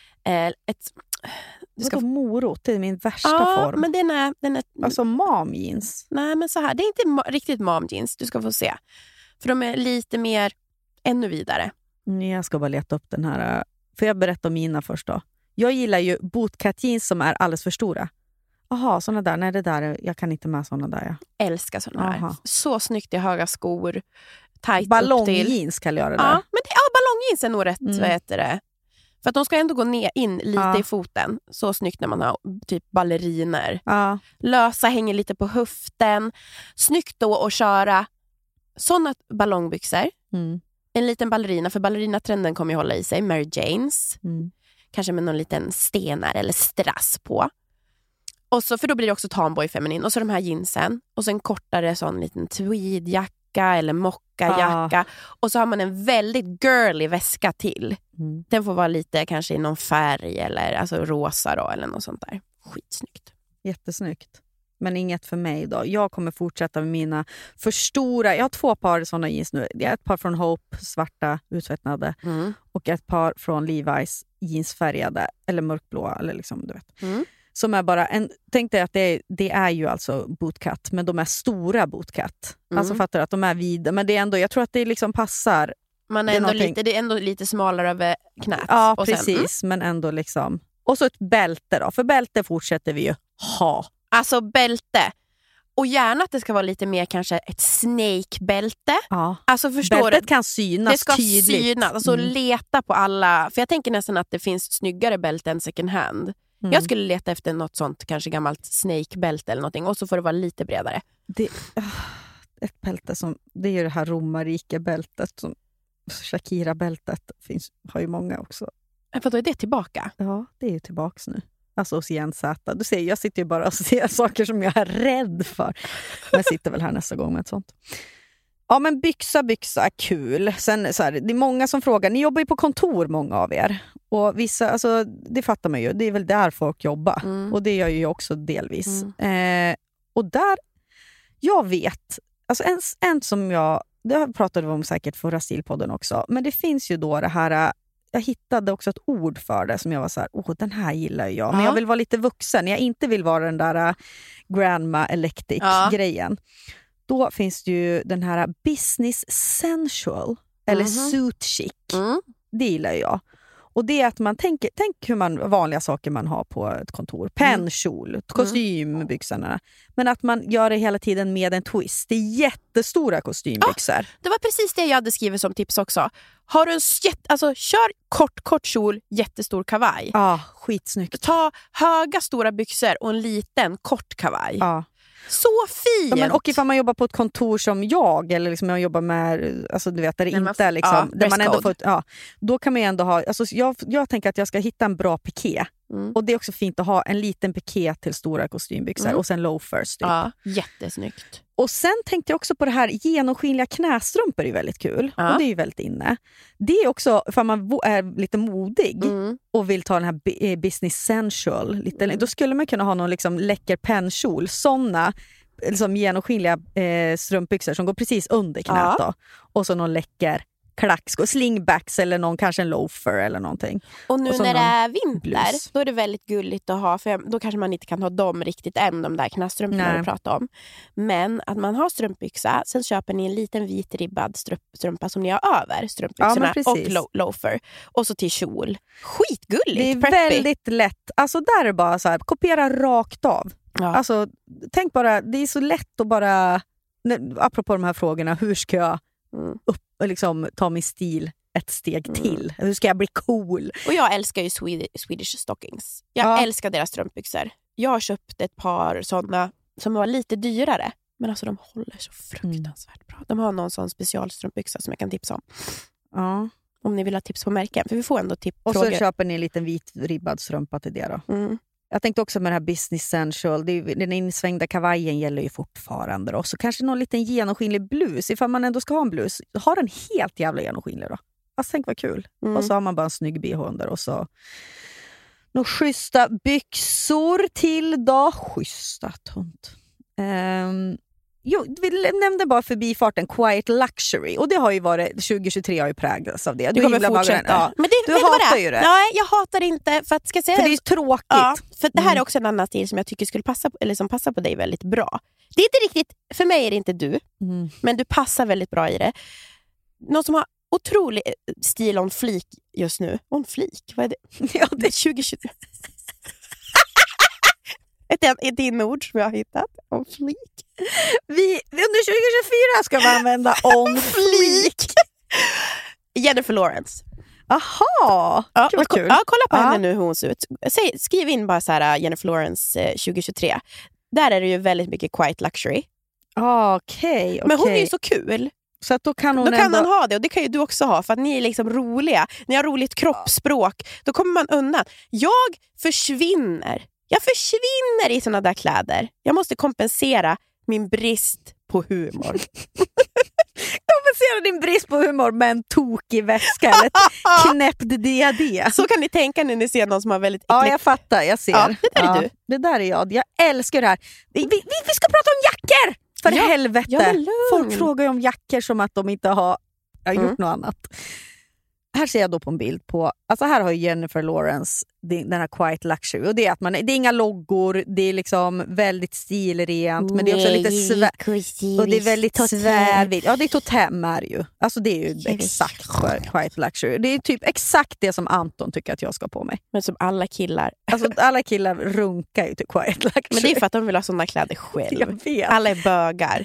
Vadå morot? Det är min värsta form. Men den är alltså mom jeans. Nej, men så här, det är inte riktigt mom jeans. Du ska få se. För de är lite mer, ännu vidare. Jag ska bara leta upp den här. Får jag berätta om mina först då? Jag gillar ju bootcut jeans som är alldeles för stora. Jaha, såna där. Nej, det där. Jag kan inte med såna där. Ja. Älskar såna här. Så snyggt i höga skor. Ballongjeans kan jag göra det där. Ja, men ballongjeans är nog rätt, vad heter det? För att de ska ändå gå in lite i foten. Så snyggt när man har typ balleriner. Ja. Lösa, hänger lite på höften. Snyggt då att köra såna ballongbyxor. En liten ballerina, för ballerinatrenden kommer ju hålla i sig. Mary Janes. Kanske med någon liten stenar eller strass på. Och så, för då blir det också tomboy feminin. Och så de här jeansen. Och så en kortare sån liten tweedjacka eller mockajacka. Och så har man en väldigt girly väska till. Den får vara lite kanske i någon färg eller alltså rosa då, eller något sånt där. Skitsnyggt. Jättesnyggt. Men inget för mig då. Jag kommer fortsätta med mina för stora. Jag har 2 par sådana jeans nu. Det är ett par från Hope, svarta, utsvettnade. Och ett par från Levi's, jeansfärgade. Eller mörkblå, eller liksom, du vet. Som är bara tänk dig att det är ju alltså bootcut. Men de är stora bootcut. Alltså fattar du att de är vida. Men det är ändå, jag tror att det liksom passar. Man är ändå det är ändå lite smalare över knät. Ja, och precis. Men ändå liksom. Och så ett bälte då. För bälte fortsätter vi ju ha. Alltså bälte. Och gärna att det ska vara lite mer kanske ett snake-bälte. Ja. Alltså förstår bältet du? Kan synas det ska tydligt. Synas. Alltså leta på alla. För jag tänker nästan att det finns snyggare bälten second hand. Jag skulle leta efter något sånt, kanske gammalt snake-bälte eller någonting. Och så får det vara lite bredare. Ett bälte som, det är ju det här romarike-bältet. Shakira-bältet har ju många också. För då är det tillbaka? Ja, det är ju tillbaks nu. Alltså hos Jens Zäta. Du ser, jag sitter ju bara och ser saker som jag är rädd för. Men jag sitter väl här nästa gång med ett sånt. Ja, men byxa, kul. Sen så här, det är många som frågar. Ni jobbar ju på kontor, många av er. Och vissa, alltså det fattar man ju. Det är väl där folk jobbar. Och det gör ju jag också delvis. Och där, jag vet. Alltså en som det pratade vi om säkert förra Stilpodden också. Men det finns ju då det här. Jag hittade också ett ord för det som jag var så här, den här gillar jag. Men jag vill vara lite vuxen. Jag inte vill vara den där grandma electric-grejen. Då finns det ju den här business sensual. Eller suit chic. Det gillar jag. Och det är att man tänk hur vanliga saker man har på ett kontor. Pennkjol, kostymbyxorna. Men att man gör det hela tiden med en twist. Det är jättestora kostymbyxor. Ja, det var precis det jag hade skrivit som tips också. Har du kör kort kjol, jättestor kavaj. Ja, skitsnyggt. Ta höga stora byxor och en liten kort kavaj. Ja. Så fint! Ja, men och ifall man jobbar på ett kontor som jag, eller liksom jag jobbar med, alltså du vet, där det inte är liksom, där man ändå får, då kan man ju ändå ha, alltså jag tänker att jag ska hitta en bra piké. Och det är också fint att ha en liten piké till stora kostymbyxor och sen loafers typ. Ja, jättesnyggt. Och sen tänkte jag också på det här, genomskinliga knästrumpor är ju väldigt kul. Och det är ju väldigt inne. Det är också, för man är lite modig och vill ta den här business sensual. Då skulle man kunna ha någon liksom läcker pennkjol. Såna liksom genomskinliga strumpbyxor som går precis under knät då. Och så någon läcker klackskor, slingbacks eller någon, kanske en loafer eller någonting. Och nu när det är vinter, då är det väldigt gulligt att ha, för då kanske man inte kan ha dem riktigt än, de där knästrumporna du pratade om. Men att man har strumpbyxa, sen köper ni en liten vit ribbad strumpa som ni har över strumpbyxorna och loafer. Och så till kjol. Skitgulligt! Det är väldigt lätt. Alltså där är det bara så här, kopiera rakt av. Ja. Alltså, tänk bara, det är så lätt att bara, apropå de här frågorna, hur ska jag liksom ta min stil ett steg till? Hur ska jag bli cool? Och jag älskar ju Swedish Stockings. Jag älskar deras strumpbyxor. Jag har köpt ett par sådana som var lite dyrare. Men alltså de håller så fruktansvärt bra. De har någon sån specialstrumpbyxa som jag kan tipsa om. Ja. Om ni vill ha tips på märken. För vi får ändå och frågor. Så köper ni en liten vit ribbad strumpa till det då. Jag tänkte också med det här business sensual. Den insvängda kavajen gäller ju fortfarande då. Så kanske någon liten genomskinlig blus. Ifall man ändå ska ha en blus, ha den helt jävla genomskinlig då. Alltså tänk vad kul. Och så har man bara en snygg bh under. Och så några schyssta byxor till då. Schyssta, tunt. Vi nämnde bara förbi farten Quiet Luxury. Och det har ju varit, 2023 har ju präglats av det. Du kommer fortsätta. Men du hatar ju det. Nej, jag hatar inte. För att ska säga för det är tråkigt. Ja, för det här är också en annan stil som jag tycker skulle passa på, eller som passar på dig väldigt bra. Det är inte riktigt, för mig är det inte du. Men du passar väldigt bra i det. Någon som har otrolig stil on fleek just nu. On fleek? Vad är det? Ja, det är 2020. Är det en ord som jag har hittat? On fleek. Vi under 2024 ska vi använda on fleek. Jennifer Lawrence. Aha, ja, vad kul. Ja, kolla på henne nu hur hon ser ut. Skriv in bara så här Jennifer Lawrence 2023. Där är det ju väldigt mycket quiet luxury. Okej. Men hon är ju så kul. Så att då kan han ha det, och det kan ju du också ha, för att ni är liksom roliga. Ni har roligt kroppsspråk. Då kommer man undan. Jag försvinner i såna där kläder. Jag måste kompensera min brist på humor. Kompensera din brist på humor med en tokig väska eller ett knäppt diadem. Så kan ni tänka när ni ser någon som har väldigt... Ja, jag fattar, jag ser. Ja, det där är du. Det där är jag. Jag älskar det här. Vi ska prata om jackor! För helvete. Ja, folk frågar ju om jackor som att de inte har gjort något annat. Här ser jag då på en bild på, alltså här har Jennifer Lawrence den här quiet luxury, och det är att det är inga loggor, det är liksom väldigt stilrent, men det är också lite och det är väldigt svävigt. Ja, det är totem är ju. Alltså det är ju exakt quiet luxury. Det är typ exakt det som Anton tycker att jag ska på mig. Men som alla killar. Alltså alla killar runkar ju till quiet luxury. Men det är för att de vill ha såna kläder själv. Jag vet. Alla är bögar.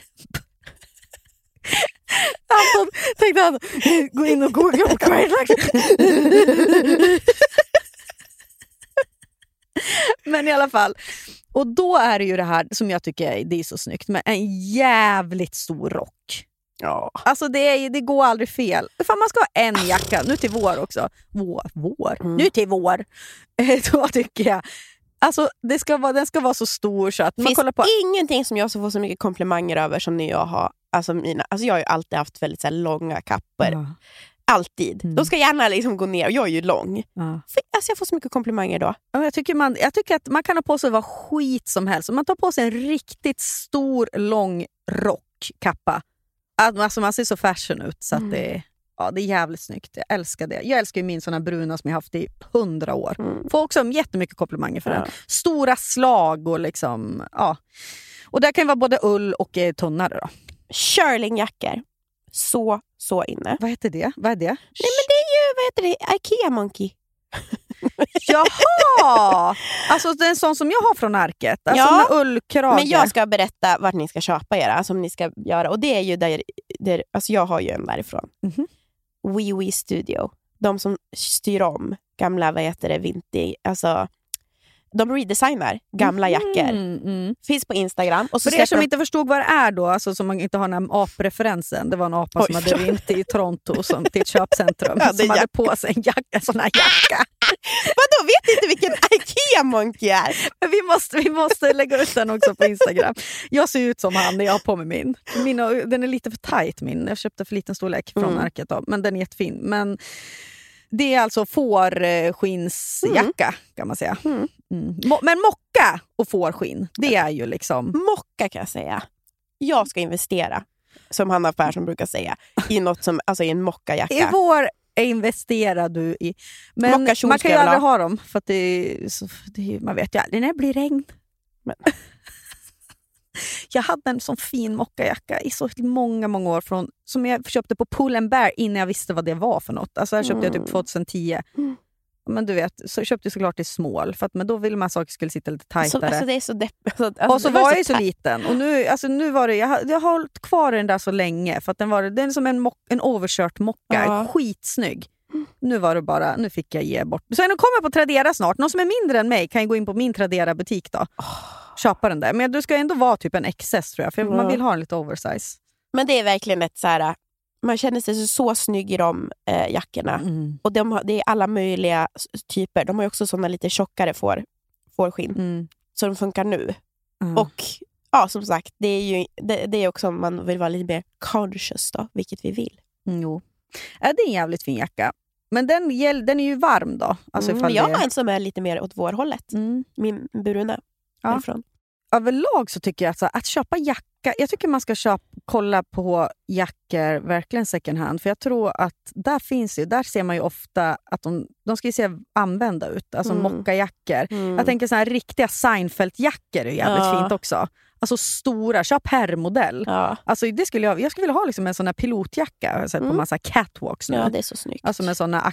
Anton tänkte han gå in och googla på quiet luxury. Men i alla fall. Och då är det ju det här som jag tycker det är så snyggt, med en jävligt stor rock. Ja. Alltså det går aldrig fel. Fan, man ska ha en jacka. Nu till vår också. Vår. Nu till vår. Då tycker jag. Alltså den ska vara så stor så att man kollar på. Ingenting som jag får så mycket komplimanger över som när jag har. Alltså jag har ju alltid haft väldigt så här långa kappor. Ja. Alltid. De ska gärna liksom gå ner, och jag är ju lång. Ja. Alltså jag får så mycket komplimanger då. Jag tycker att man kan ha på sig vad skit som helst. Om man tar på sig en riktigt stor, lång rockkappa. Alltså man ser så fashion ut så att det är jävligt snyggt. Jag älskar det. Jag älskar ju min såna bruna som jag haft i 100 år. Får också jättemycket komplimanger för den. Stora slag och liksom, ja. Och där kan vara både ull och tunnare då. Shirlingjackor. Så inne. Vad heter det? Vad är det? Nej, men det är ju, vad heter det? Ikea Monkey. Jaha! Alltså det är en sån som jag har från Arket. Alltså med ullkrage. Men jag ska berätta vart ni ska köpa era, som ni ska göra. Och det är ju där alltså jag har ju en därifrån. Wee Studio. De som styr om gamla, vad heter det, vintage, alltså de redesignar gamla jackor. Finns på Instagram. Och så för er som inte förstod vad det är då, alltså som man inte har den här apreferensen. Det var en apa som hade rymt i Toronto som till ett köpcentrum som hade på sig en sån här jacka. Vadå, vet inte vilken Ikea Monkey är? Men vi måste lägga ut den också på Instagram. Jag ser ut som han när jag har på mig min. Den är lite för tight min. Jag köpte för liten storlek från Arket då, men den är jättefin. Men det är alltså fårskinsjacka kan man säga. Men mocka och fårskinn, det är ju liksom... Mocka kan jag säga. Jag ska investera, som Hanna Persson brukar säga, i något som, alltså i en mockajacka. I vår investerar du i... Men man kan ju aldrig ha dem, för att man vet ju aldrig när det blir regn. Men. Jag hade en sån fin mockajacka i så många år som jag köpte på Pull & Bear innan jag visste vad det var för något. Alltså här köpte jag typ 2010. Men du vet, så köpte jag såklart i small, för att, men då ville man saker skulle sitta lite tajtare. Alltså det är så och så var jag ju så liten. Och nu var det, jag har hållit kvar den där så länge, för att den är som en overkört mocka, skitsnygg. Nu var det bara, nu fick jag ge bort. Så den kommer på Tradera snart. Någon som är mindre än mig kan ju gå in på min Tradera-butik då. Köpa den där. Men du ska ändå vara typ en XS tror jag, för man vill ha en lite oversize. Men det är verkligen ett så här, man känner sig så snygg i de jackorna. Och det är alla möjliga typer. De har ju också såna lite tjockare fårskinn. Så de funkar nu. Och ja, som sagt, det är ju det är också om man vill vara lite mer conscious då, vilket vi vill. Jo. Det är en jävligt fin jacka. Men den är ju varm då. Alltså jag har en som är lite mer åt vårhållet. Min bruna. Därifrån. Överlag så tycker jag att köpa jacka, jag tycker man ska kolla på jackor verkligen second hand, för jag tror att där ser man ju ofta att de ska ju se använda ut, alltså mockajackor. Jag tänker såna här riktiga Seinfeld-jackor är jävligt fint också. Alltså stora, köp herrmodell. Ja. Alltså jag skulle vilja ha liksom en sån här pilotjacka. Jag har sett på massa catwalks nu. Ja, det är så snyggt. Alltså med såna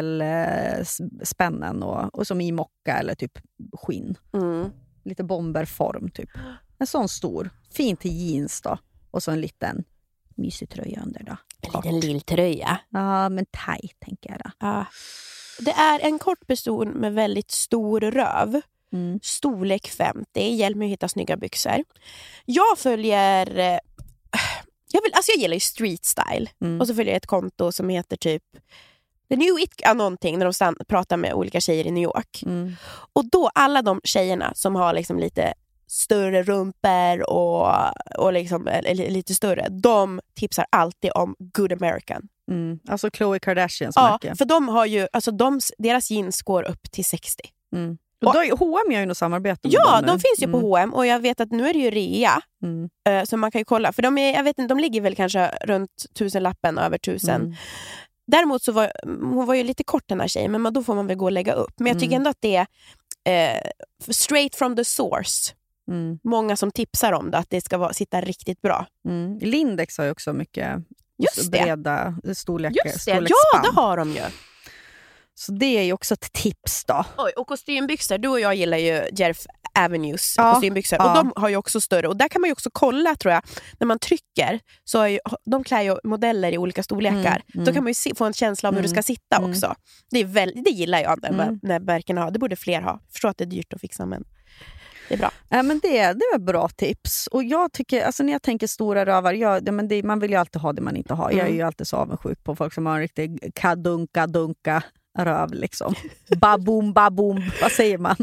axelspännen och som i mocka eller typ skinn. Lite bomberform typ. En sån stor. Fin till jeans då. Och så en liten mysig tröja under då. En liten lilltröja. Ja, men tight tänker jag då. Ja. Det är en kort person med väldigt stor röv. Storlek 50. Hjälp mig att hitta snygga byxor. Jag följer... Jag gillar ju street style. Och så följer jag ett konto som heter typ... The New It någonting när de pratar med olika tjejer i New York. Och då alla de tjejerna som har liksom lite större rumpor och liksom lite större, de tipsar alltid om Good American. Alltså Khloe Kardashians ja, märke. För de har ju, alltså deras jeans går upp till 60. Och då H&M gör ju något samarbete med ja, dem de finns ju på H&M och jag vet att nu är det ju rea. Så man kan ju kolla. För jag vet inte, de ligger väl kanske runt 1000-lappen, över 1000. Däremot så hon var ju lite kort den här tjejen, men då får man väl gå och lägga upp. Men jag tycker ändå att det är straight from the source. Många som tipsar om det, att det ska sitta riktigt bra. Lindex har ju också mycket breda storlekar. Just det, ja, det har de ju. Så det är ju också ett tips då. Oj, och kostymbyxor, du och jag gillar ju Jerf Avenues kostymbyxor. Och de har ju också större. Och där kan man ju också kolla, tror jag, när man trycker. Så har ju, de klär ju modeller i olika storlekar. Då kan man ju få en känsla av hur det ska sitta också. Det gillar jag när märkena har. Det borde fler ha. Jag förstår att det är dyrt att fixa, men det är bra. Men det var bra tips. Och jag tycker, alltså när jag tänker stora rövar, man vill ju alltid ha det man inte har. Jag är ju alltid så avundsjuk på folk som har en riktig kadunka röv liksom. Baboom, vad säger man?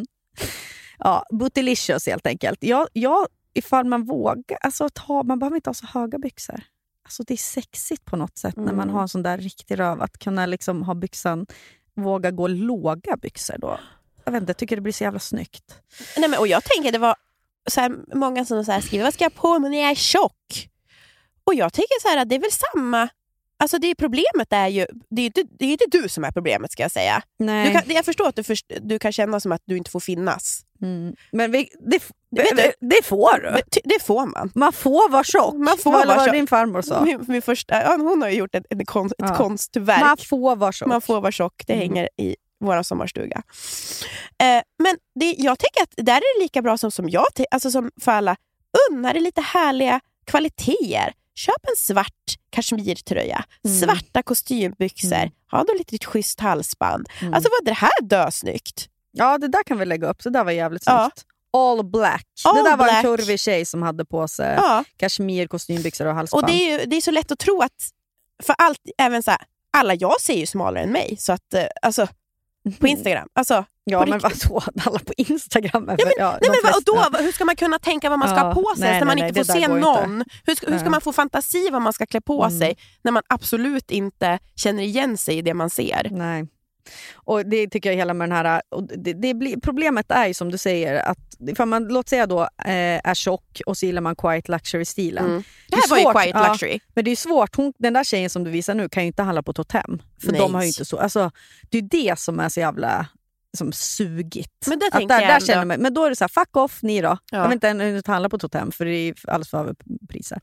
Ja, bootylicious helt enkelt. Ifall man vågar, alltså man behöver inte ha så höga byxor. Alltså det är sexigt på något sätt när man har en sån där riktig röv, att kunna liksom ha byxan, våga gå låga byxor då. Jag vet inte, jag tycker det blir så jävla snyggt. Nej, men och jag tänker, det var så här, många som så här skriver, vad ska jag på mig när jag är tjock? Och jag tänker så här, att det är väl samma. Alltså problemet är ju, det är inte du som är problemet, ska jag säga. Nej. Jag förstår att du kan känna som att du inte får finnas. Men det får du. Det får man. Man får vara tjock. Vad din farmor sa. Min första, hon har ju gjort ett konstverk. Man får vara tjock. Man får vara tjock. Det hänger i våra sommarstuga. Men jag tänker att där är det lika bra som jag, alltså som för alla, unnar det lite härliga kvaliteter. Köp en svart kashmirtröja, svarta kostymbyxor, ha då lite schysst halsband. Alltså vad är det här dösnyggt? Ja, det där kan vi lägga upp. Så det var jävligt snyggt. All black. Det där var en kurvig tjej som hade på sig kashmir, kostymbyxor och halsband. Och det är så lätt att tro att, för allt, även så här, alla jag ser ju smalare än mig. Så att, alltså, på Instagram. Alltså, ja, men vadå? Alla på Instagram. Hur ska man kunna tänka vad man ska ha på sig när man inte får se någon? Hur ska man få fantasi vad man ska klä på sig när man absolut inte känner igen sig i det man ser? Nej. Och det tycker jag hela med den här, och problemet är ju som du säger, att för man, låt säga då är tjock och så gillar man quiet luxury-stilen. Det här var ju quiet luxury. Men det är svårt, den där tjejen som du visar nu kan ju inte handla på Totem. För de har ju inte så, alltså det är det som är så jävla som sugigt. Men det tänkte jag känner mig, men då är det så här, fuck off ni då. Jag vill inte handla på Totem för det är alldeles för överpriser.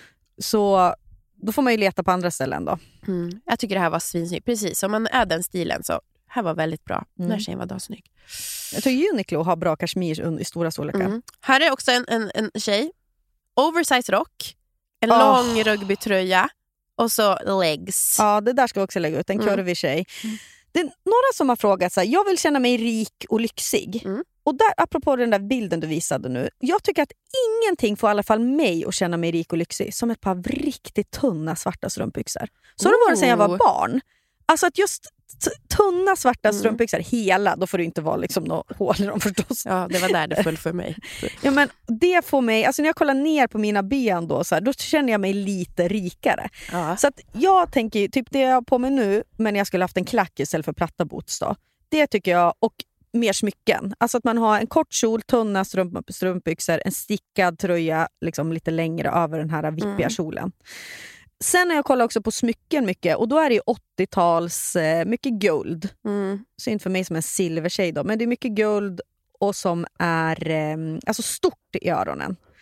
Så då får man ju leta på andra ställen då. Jag tycker det här var svinsnyggt. Precis, om man är den stilen så här var väldigt bra. Den här tjejen var dösnygg. Jag tror Uniqlo har bra kashmir i stora storlekar. Här är också en tjej. Oversize rock. En lång rugbytröja. Och så legs. Ja, det där ska vi också lägga ut. En kurvig tjej. Det är några som har frågat så här, jag vill känna mig rik och lyxig. Och där, apropå den där bilden du visade nu, jag tycker att ingenting får i alla fall mig att känna mig rik och lyxig som ett par riktigt tunna svarta strumpbyxor. Så det var det sedan jag var barn. Alltså att just tunna svarta strumpbyxor hela, då får det inte vara liksom något hål i dem förstås. Ja, det var där det föll för mig. Ja, men det får mig, alltså när jag kollar ner på mina ben då, så här, då känner jag mig lite rikare. Så att jag tänker, typ det jag har på mig nu, men jag skulle haft en klack istället för platta boots då. Det tycker jag, och mer smycken. Alltså att man har en kort kjol, tunna strumpbyxor, en stickad tröja liksom lite längre över den här vippiga kjolen. Sen har jag kollat också på smycken mycket, och då är det ju 80-tals mycket guld. Så inte för mig som en silvertjej då, men det är mycket guld och som är alltså stort i öronen.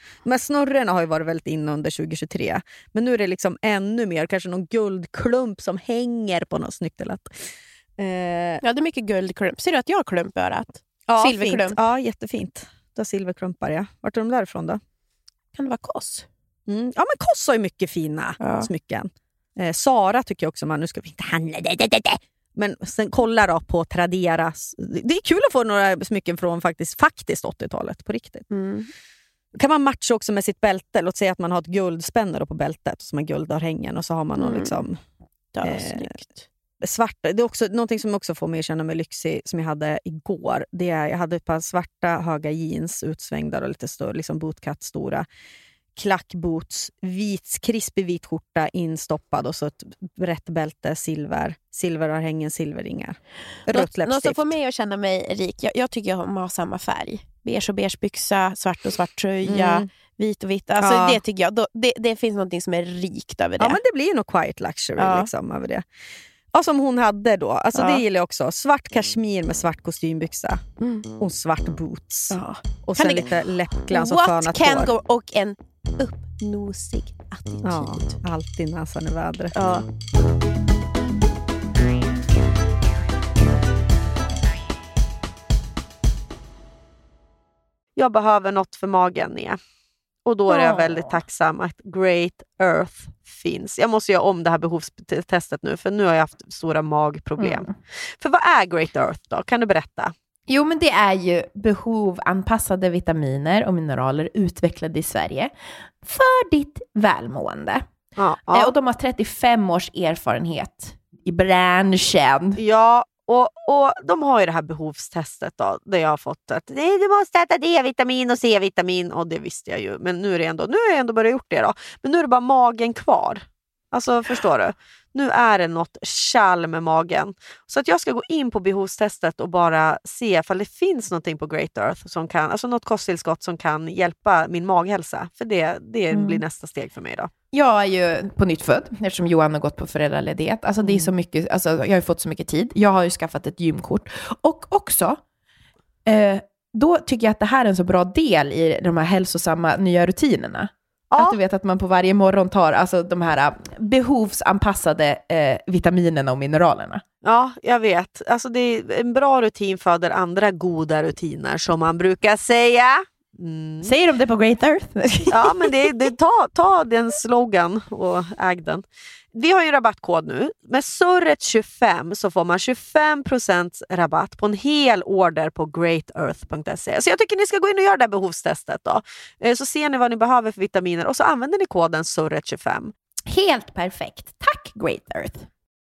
Men snurrorna har ju varit väldigt inne under 2023. Men nu är det liksom ännu mer, kanske någon guldklump som hänger på något snyggt eller Ja, det är mycket guldklump. Ser du att jag har klump i örat? Ja, silverklump. Fint. Ja, jättefint. Du har silverklumpar, ja. Vart är de därifrån då? Kan det vara Koss? Ja, men Koss har ju mycket fina smycken. Sara tycker jag också, nu ska vi inte handla det. Men sen kolla då på Tradera. Det är kul att få några smycken från faktiskt 80-talet på riktigt. Kan man matcha också med sitt bälte. Låt säga att man har ett guldspänner på bältet som är guldörhängen och så har man någon liksom svart. Det är också någonting som också får mig att känna mig lyxig som jag hade igår. Det är, jag hade ett par svarta höga jeans utsvängda och lite större, liksom bootcut stora. Klackboots, krispig vit skjorta instoppad och så ett rätt bälte, silverörhängen, silverringar. Rött läppstift. Något som får mig att känna mig rik. Jag tycker jag har samma färg. Beige och beige byxa, svart och svart tröja, vit och vitt. Alltså det tycker jag. Det finns någonting som är rikt över det. Ja, men det blir nog quiet luxury liksom över det. Ja, som hon hade då. Alltså det gillar jag också. Svart kashmir med svart kostymbyxa. Och svart boots. Och sen lite läppglans och fönat hår. What can go och en uppnosig attityd. Ja, alltid näsan i vädret. Ja. Jag behöver något för magen ner. Och då är jag väldigt tacksam att Great Earth finns. Jag måste göra om det här behovstestet nu. För nu har jag haft stora magproblem. För vad är Great Earth då? Kan du berätta? Jo, men det är ju behovanpassade vitaminer och mineraler utvecklade i Sverige för ditt välmående. Och de har 35 års erfarenhet i branschen. Ja, och de har ju det här behovstestet då, där jag har fått att du måste äta D-vitamin och C-vitamin, och det visste jag ju. Men nu har jag ändå börjat gjort det då. Men nu är det bara magen kvar. Alltså, förstår du? Nu är det något kall med magen. Så att jag ska gå in på behovstestet och bara se ifall det finns någonting på Great Earth som kan, alltså något kosttillskott som kan hjälpa min maghälsa. För det blir nästa steg för mig då. Jag är ju på nytt född eftersom Johan har gått på föräldraledighet. Alltså det är så mycket, alltså jag har ju fått så mycket tid. Jag har ju skaffat ett gymkort. Och också, då tycker jag att det här är en så bra del i de här hälsosamma nya rutinerna. Att du vet att man på varje morgon tar alltså de här behovsanpassade vitaminerna och mineralerna. Ja, jag vet. Alltså det är en bra rutin föder andra goda rutiner som man brukar säga. Säger de det på Great Earth? Ja, men ta den slogan och äg den. Vi har ju en rabattkod nu. Med SURRET25 så får man 25% rabatt på en hel order på greatearth.se. Så jag tycker ni ska gå in och göra det här behovstestet då. Så ser ni vad ni behöver för vitaminer och så använder ni koden SURRET25. Helt perfekt. Tack Great Earth.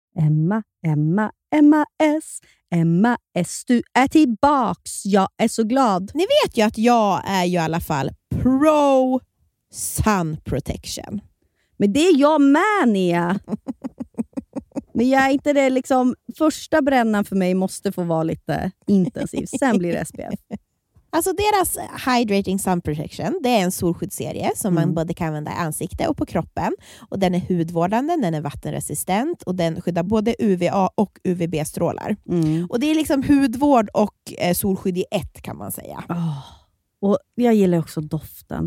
Emma S, du är tillbaks. Jag är så glad. Ni vet ju att jag är ju i alla fall pro sun protection. Men det är jag med, Nia. Men jag är inte det liksom, första brännan för mig måste få vara lite intensiv. Sen blir det SPF. Alltså deras Hydrating Sun Protection, det är en solskyddsserie som man både kan använda i ansiktet och på kroppen. Och den är hudvårdande, den är vattenresistent och den skyddar både UVA och UVB-strålar. Och det är liksom hudvård och solskydd i ett, kan man säga. Och jag gillar också doften.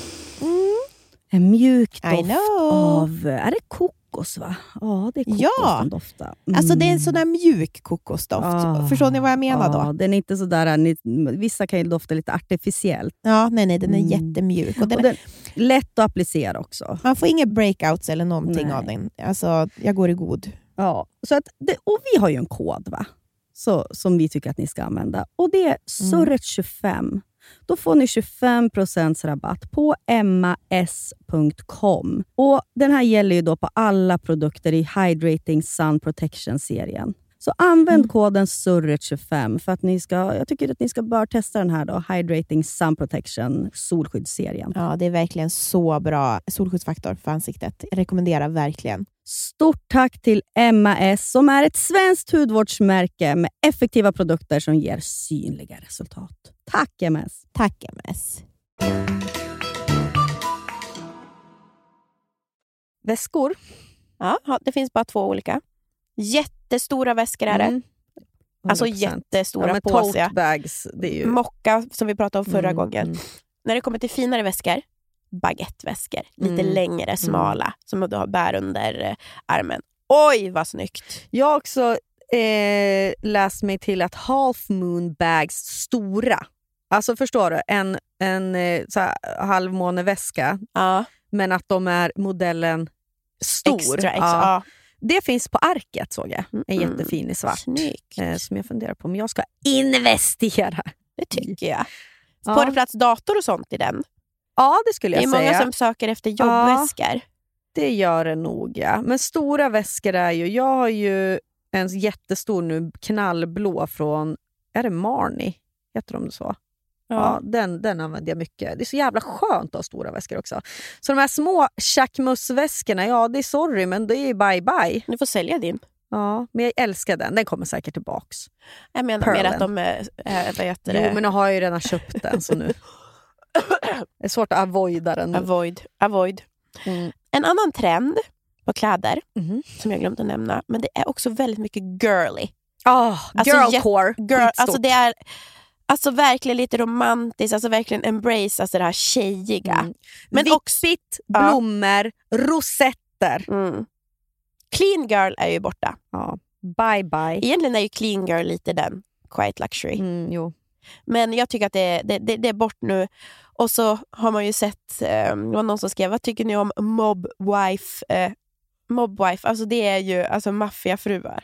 En mjuk doft av, är det kokos va? Ja, det är kokos som doftar. Alltså det är en sån där mjuk kokosdoft. Förstår ni vad jag menar då? Den är inte sådär, vissa kan ju dofta lite artificiellt. Ja, nej, den är jättemjuk. Och den är lätt att applicera också. Man får inga breakouts eller någonting av den. Alltså, jag går i god. Ja, så att och vi har ju en kod va? Så, som vi tycker att ni ska använda. Och det är SURRET25. Då får ni 25% rabatt på emmas.com. Och den här gäller ju då på alla produkter i Hydrating Sun Protection-serien. Så använd koden SURRET25 för att jag tycker att ni bör testa den här då, Hydrating Sun Protection solskyddsserien. Ja, det är verkligen så bra solskyddsfaktor för ansiktet. Jag rekommenderar verkligen. Stort tack till MAS som är ett svenskt hudvårdsmärke med effektiva produkter som ger synliga resultat. Tack MS. Tack MS. Väskor. Ja, det finns bara 2 olika. Jättestora väskor är det. Alltså jättestora påsar. Tote bags. Det är ju... Mocka som vi pratade om förra gången. När det kommer till finare väskor baguetteväskor. Lite längre, smala. Som du har bär under armen. Oj, vad snyggt. Jag har också läst mig till att half moon bags stora. Alltså förstår du? En så här, halvmåneväska. Ja. Men att de är modellen stor. Extra. Ja. Det finns på Arket, såg jag. En jättefin i svart. Snyggt. Som jag funderar på om jag ska investera. Det tycker jag. Får det plats dator och sånt i den? Ja, det skulle jag säga. Det är många som söker efter jobbväskor. Ja, det gör det nog, ja. Men stora väskor är ju... Jag har ju en jättestor nu, knallblå från... Är det Marni? Heter de så? Ja, den använder jag mycket. Det är så jävla skönt att ha stora väskor också. Så de här små tjackmussväskorna, ja det är sorry, men det är bye. Du får sälja din. Ja, men jag älskar den. Den kommer säkert tillbaks. Jag menar mer att de är vad heter det? Jo, men jag har ju redan köpt den så nu. Det är svårt att avoida den nu. Avoid. En annan trend på kläder som jag glömt att nämna, men det är också väldigt mycket girly. Girlcore. Alltså det är alltså verkligen lite romantiskt, alltså verkligen embrace alltså det här tjejiga. Men vippigt, blommor, rosetter. Clean girl är ju borta. Ja. Bye. Egentligen är ju clean girl lite den quiet luxury. Jo. Men jag tycker att det är bort nu. Och så har man ju sett, det var någon som skrev, vad tycker ni om mobwife? Mobwife, alltså det är ju alltså maffiafruar.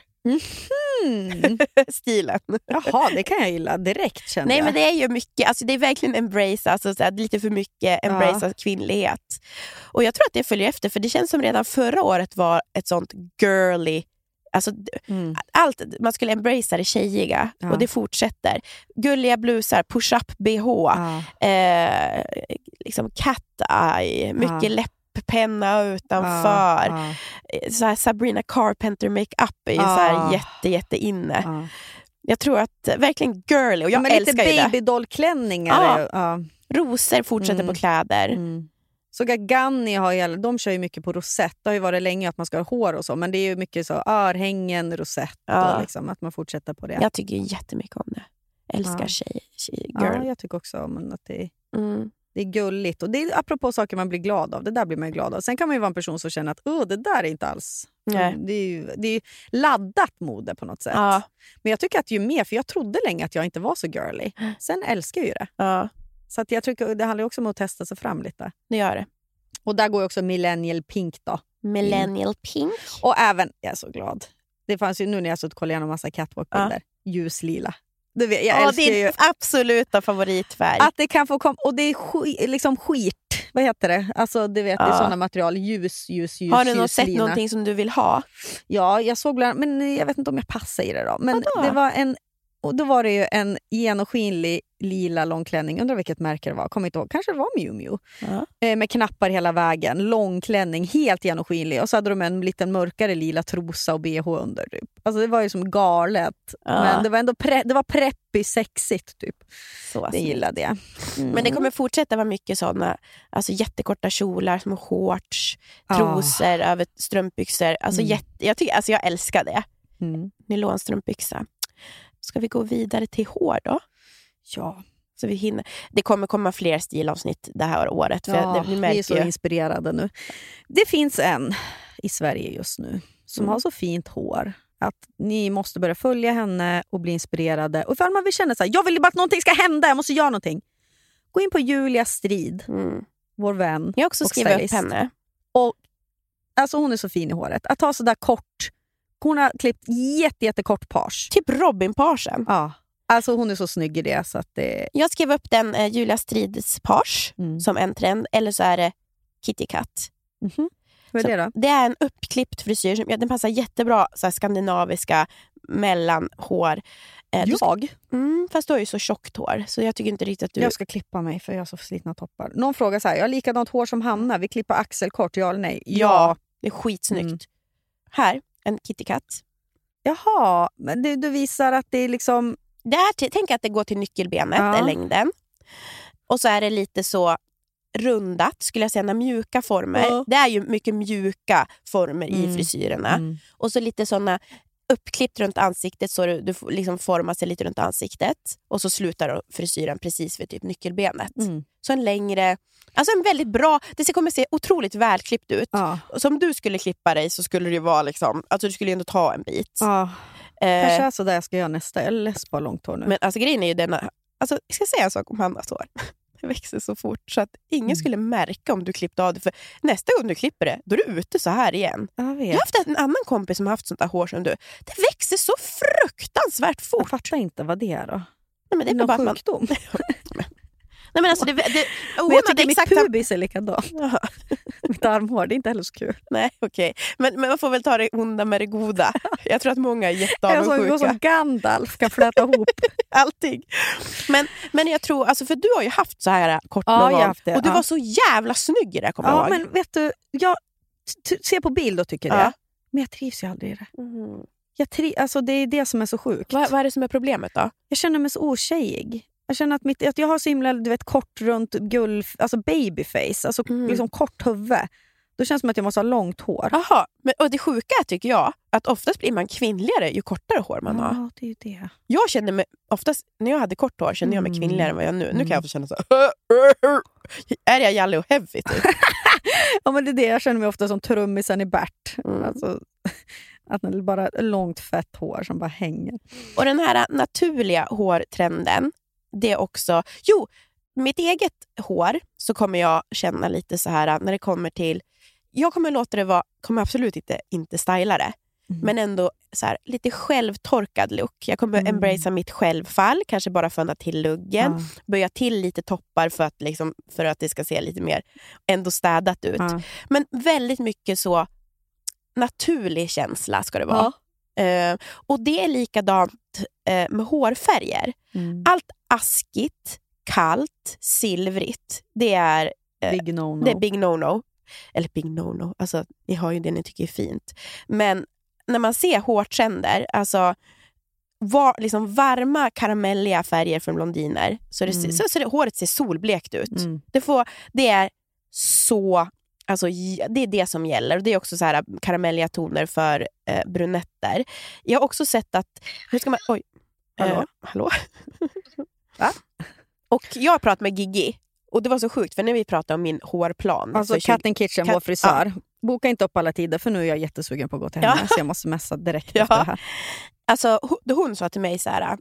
Stilen. Jaha, det kan jag gilla direkt, känner Nej, jag. men det är ju mycket, alltså det är verkligen embrace, alltså så här, lite för mycket embrace kvinnlighet. Och jag tror att det följer efter, för det känns som redan förra året var ett sånt girly, alltså allt, man skulle embracea det tjejiga och det fortsätter. Gulliga blusar, push-up BH, liksom cat eye, mycket läpppenna utanför. Så här Sabrina Carpenter makeup är ju så här jätte inne. Jag tror att verkligen girly, och jag älskar ju det. Lite babydollklänningar. Rosor fortsätter på kläder. Så Ganni har ju, de kör ju mycket på rosett. Det har ju varit länge att man ska ha hår och så, men det är ju mycket så örhängen, rosett och liksom, att man fortsätter på det. Jag tycker jättemycket om det. Älskar girl. Ja, jag tycker också om att det är gulligt. Och det är apropå saker man blir glad av. Det där blir man glad av. Sen kan man ju vara en person som känner att det där är inte alls... Det är ju laddat mode på något sätt. Ja. Men jag tycker att ju mer, för jag trodde länge att jag inte var så girly. Sen älskar jag ju det. Ja. Så att jag tycker det handlar också om att testa sig fram lite. Det gör det. Och där går ju också millennial pink då. Millennial pink. Och även, jag är så glad. Det fanns ju nu när jag suttit och kollat igenom massa catwalk-bilder. Ljuslila. Du vet, jag älskar din absoluta favoritfärg. Att det kan få komma, och det är liksom skit. Vad heter det? Alltså du vet, det är sådana material. Ljus. Har du sett någonting som du vill ha? Ja, jag såg men jag vet inte om jag passar i det då. Men det var då var det ju en genomskinlig lila långklänning. Undrar vilket märke det var. Kommer inte ihåg. Kanske det var Miu Miu. Med knappar hela vägen. Långklänning, helt genomskinlig. Och så hade de en liten mörkare lila trosa och BH under. Typ. Alltså det var ju som galet. Men det var ändå det var preppy, sexigt typ. Så det gillade jag. Men det kommer fortsätta vara mycket sådana, alltså jättekorta kjolar, små shorts, trosor över strumpbyxor. Alltså jag älskar det. Nylonstrumpbyxa. Ska vi gå vidare till hår då? Ja. Så vi hinner. Det kommer komma fler stilavsnitt det här året. För vi är så inspirerade nu. Det finns en i Sverige just nu som har så fint hår att ni måste börja följa henne och bli inspirerade. Och för man vill känna så här, jag vill bara att någonting ska hända, jag måste göra någonting. Gå in på Julia Strid, vår vän. Jag har också skrivit upp henne. Och, alltså hon är så fin i håret. Att ha så där kort. Hon har klippt jättekort page. Typ Robin-pagen. Ja. Alltså hon är så snygg i det, så att det... Jag skrev upp den Julia Strids page som en trend. Eller så är det Kitty Cat. Vad är det då? Det är en uppklippt frisyr. Den passar jättebra så här, skandinaviska mellanhår. Fast du har ju så tjockt hår. Så jag tycker inte riktigt att du... Jag ska klippa mig för jag har så slitna toppar. Någon frågar så här, jag har likadant hår som Hanna. Vi klipper axelkort, ja eller nej? Ja, det är skitsnyggt. Här, en Kitty Cat. Jaha, men du visar att det är liksom... Tänk att det går till nyckelbenet, är längden. Och så är det lite så rundat, skulle jag säga, mjuka former. Det är ju mycket mjuka former i frisyrerna. Och så lite såna uppklippt runt ansiktet så du liksom formar sig lite runt ansiktet. Och så slutar frisyren precis vid typ nyckelbenet. Så en längre, alltså en väldigt bra, det kommer se otroligt välklippt ut. Och som du skulle klippa dig så skulle det ju vara liksom, alltså du skulle ju ändå ta en bit. Kanske är så där jag ska göra nästa. Jag är less på långt hår nu. Men alltså grejen är ju denna, alltså jag ska säga en sak om Hannas hår. Det växer så fort så att ingen skulle märka om du klippte av det. För nästa gång du klipper det, då är du ute så här igen. Jag har haft en annan kompis som har haft sånt där hår som du. Det växer så fruktansvärt fort. Jag fattar inte vad det är då. Nej, men det är bara sjukdom. Nej, men alltså men jag tycker mitt pubis är likadan. Mitt armhår, det är inte heller så kul. Nej, okej. Men man får väl ta det onda med det goda. Jag tror att många är jätteavundsjuka. Jag som Gandalf kan fläta ihop allting. Men jag tror, alltså, för du har ju haft så här kort någon gång. Och du var så jävla snygg i det, kommer jag ihåg. Men vet du, jag ser på bild och tycker det. Men jag trivs ju aldrig i det. Alltså, det är det som är så sjukt. Vad är det som är problemet då? Jag känner mig så otjejig. Jag känner att jag har så himla, du vet, kort runt alltså babyface, alltså liksom kort huvud. Då känns det som att jag måste ha långt hår. Jaha, och det sjuka tycker jag att oftast blir man kvinnligare ju kortare hår man har. Ja, det är ju det. Jag känner mig oftast, när jag hade kort hår kände jag mig kvinnligare än vad jag nu. Nu kan jag få känna så är jag Jalle och heavy typ? Ja, men det är det, jag känner mig ofta som trummisen i Bert. Alltså, att det är bara långt fett hår som bara hänger. Och den här naturliga hårtrenden, det är också, mitt eget hår så kommer jag känna lite så här när det kommer till, jag kommer låta det vara, kommer absolut inte styla det, men ändå så här, lite självtorkad look. Jag kommer embracea mitt självfall, kanske bara föna till luggen, böja till lite toppar för att det ska se lite mer ändå städat ut. Men väldigt mycket så naturlig känsla ska det vara. Och det är likadant med hårfärger. Allt askigt, kallt, silvrigt, det är big no-no. Det är big no-no. Eller big no-no, alltså ni har ju det ni tycker är fint. Men när man ser hårtrender, alltså liksom varma karamelliga färger från blondiner, så håret ser solblekt ut. Det är så, alltså det är det som gäller. Och det är också så här karamelliga toner för brunetter. Jag har också sett att, hur ska man, hallå? Va? Och jag pratade med Gigi. Och det var så sjukt, för när vi pratade om min hårplan. Alltså Cat and Kitchen, vår frisör. Boka inte upp alla tider, för nu är jag jättesugen på att gå till henne. Så jag måste messa direkt efter det här. Alltså hon sa till mig så här,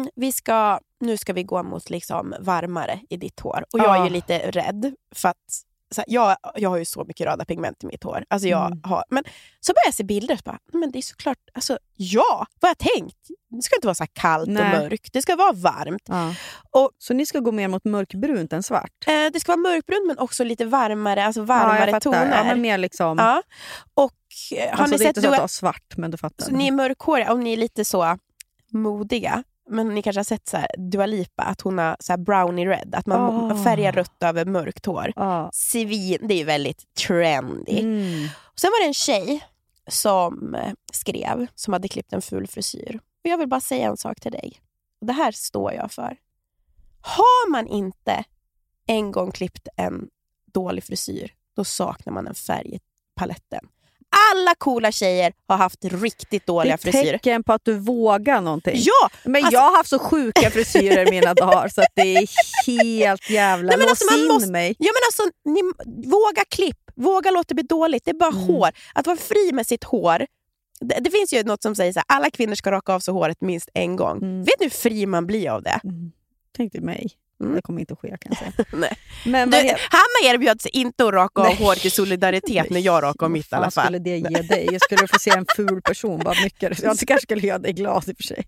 nu ska vi gå mot liksom varmare i ditt hår. Och jag är ju lite rädd, för att så här, jag har ju så mycket röda pigment i mitt hår. Alltså men så börjar jag se bilder och bara, men det är såklart, alltså vad jag tänkt. Det ska inte vara så här kallt och mörkt. Det ska vara varmt. Så ni ska gå mer mot mörkbrunt än svart? Det ska vara mörkbrunt, men också lite varmare, alltså varmare toner. Ja, men mer liksom. Ja. Och har alltså, ni sett så att ha svart, men du fattar. Så ni är mörkhåriga och ni är lite så modiga. Men ni kanske har sett så här Dua Lipa, att hon har så här brownie red, att man färgar rött över mörkt hår. Civil, det är ju väldigt trendy. Och sen var det en tjej som skrev, som hade klippt en ful frisyr. Och jag vill bara säga en sak till dig. Och det här står jag för. Har man inte en gång klippt en dålig frisyr, då saknar man en färg i paletten. Alla coola tjejer har haft riktigt dåliga frisyrer. Det är tecken på att du vågar någonting. Ja! Men jag har haft så sjuka frisyrer i mina dagar, så att det är helt jävla. Nej, lås in mig. Ja, men alltså, våga klipp. Våga låta det bli dåligt. Det är bara hår. Att vara fri med sitt hår. Det finns ju något som säger så här, alla kvinnor ska raka av sig håret minst en gång. Vet du hur fri man blir av det? Tänk dig mig. Det kommer inte att ske, kan jag säga. Nej. Men Hanna erbjöd sig inte att raka av håret i solidaritet när jag rakade av mitt i alla fall. Skulle det ge dig? Jag skulle få se en ful person. Bara mycket. Jag kanske skulle göra dig glad i och för sig.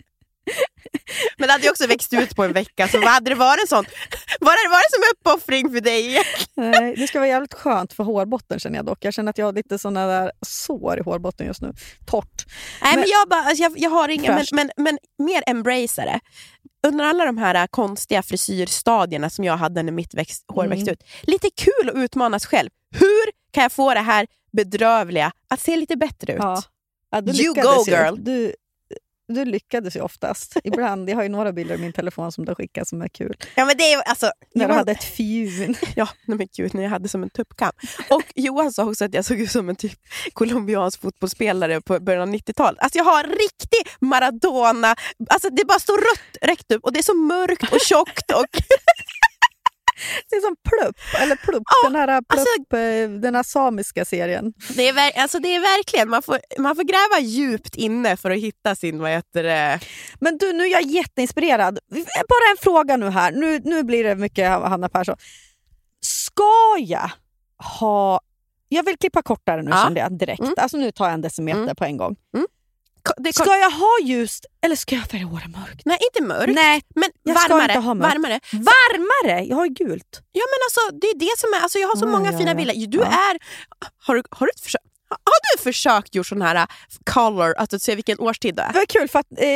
Men det hade ju också växt ut på en vecka. Så vad hade det varit sånt? Vad hade det varit som uppoffring för dig? Nej, det ska vara jävligt skönt för hårbotten, känner jag dock. Jag känner att jag har lite såna där sår i hårbotten just nu. Torrt. Nej, men jag har inga, men mer embrace det. Under alla de här konstiga frisyrstadierna som jag hade när mitt hår växte ut. Lite kul att utmanas själv. Hur kan jag få det här bedrövliga att se lite bättre ut? Ja, you go girl. du lyckades ju oftast. Ibland, jag har ju några bilder i min telefon som du skickar som är kul. Ja, men det är alltså... När du hade ett fjun. Ja, men gud, när jag hade som en tuppkam. Och Johan sa också att jag såg ut som en typ colombiansk fotbollsspelare på början av 90-talet. Alltså jag har riktig Maradona. Alltså det bara står rött räckt upp och det är så mörkt och tjockt och... Det är som Plupp, eller Plupp, den här samiska serien. Det är verkligen, man får gräva djupt inne för att hitta sin, vad heter det? Men du, nu är jag jätteinspirerad. Bara en fråga nu här. Nu blir det mycket Hanna Persson. Ska jag ha... Jag vill klippa kortare nu, kände jag direkt. Alltså nu tar jag en decimeter på en gång. Ska jag ha ljust eller ska jag färga håret mörkt? Nej, inte mörkt. Nej, men jag varmare. Ska inte ha mörkt. Varmare? Jag har gult. Ja, men alltså det är det som är, alltså jag har så många fina bilder. Du är har du försökt? Har du försökt gjort sån här color, alltså att se vilken årstid det är? Det var kul för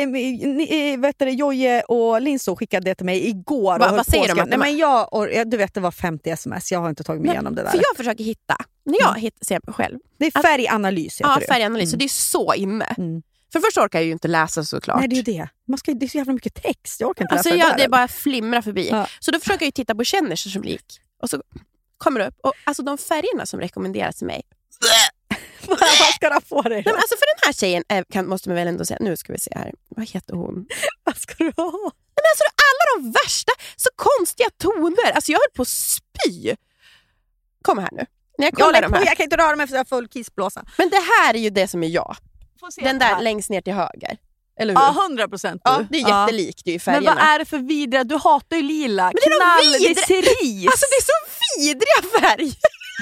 att Joje och Linso skickade det till mig igår. Vad säger de? Nej, men du vet, det var 50 sms. Jag har inte tagit mig igenom det där. För jag försöker hitta, när jag ser mig själv. Det är färganalys heter det. Ja, färganalys. Så det är så inne. För först orkar jag ju inte läsa såklart. Nej, det är ju det. Det är så jävla mycket text. Jag orkar inte läsa det är bara flimra förbi. Ja. Så då försöker jag ju titta på kändisar som lik. Och så kommer det upp. Och alltså de färgerna som rekommenderas till mig. Vad ska du få dig? Nej, men alltså för den här tjejen måste man väl ändå säga. Nu ska vi se här. Vad heter hon? Vad ska du ha? Nej, men alltså alla de värsta, så konstiga toner. Alltså jag höll på att spy. Kom här nu. När jag kollar de här. Jag kan inte röra mig för jag får full kissblåsa. Men det här är ju det som är jag. Den där längst ner till höger. Eller hur? Ja, 100%. Ja, det är jättelikt i färgerna. Men vad är det för vidriga? Du hatar ju lila. Men det är cerise. Alltså det är så vidriga färger.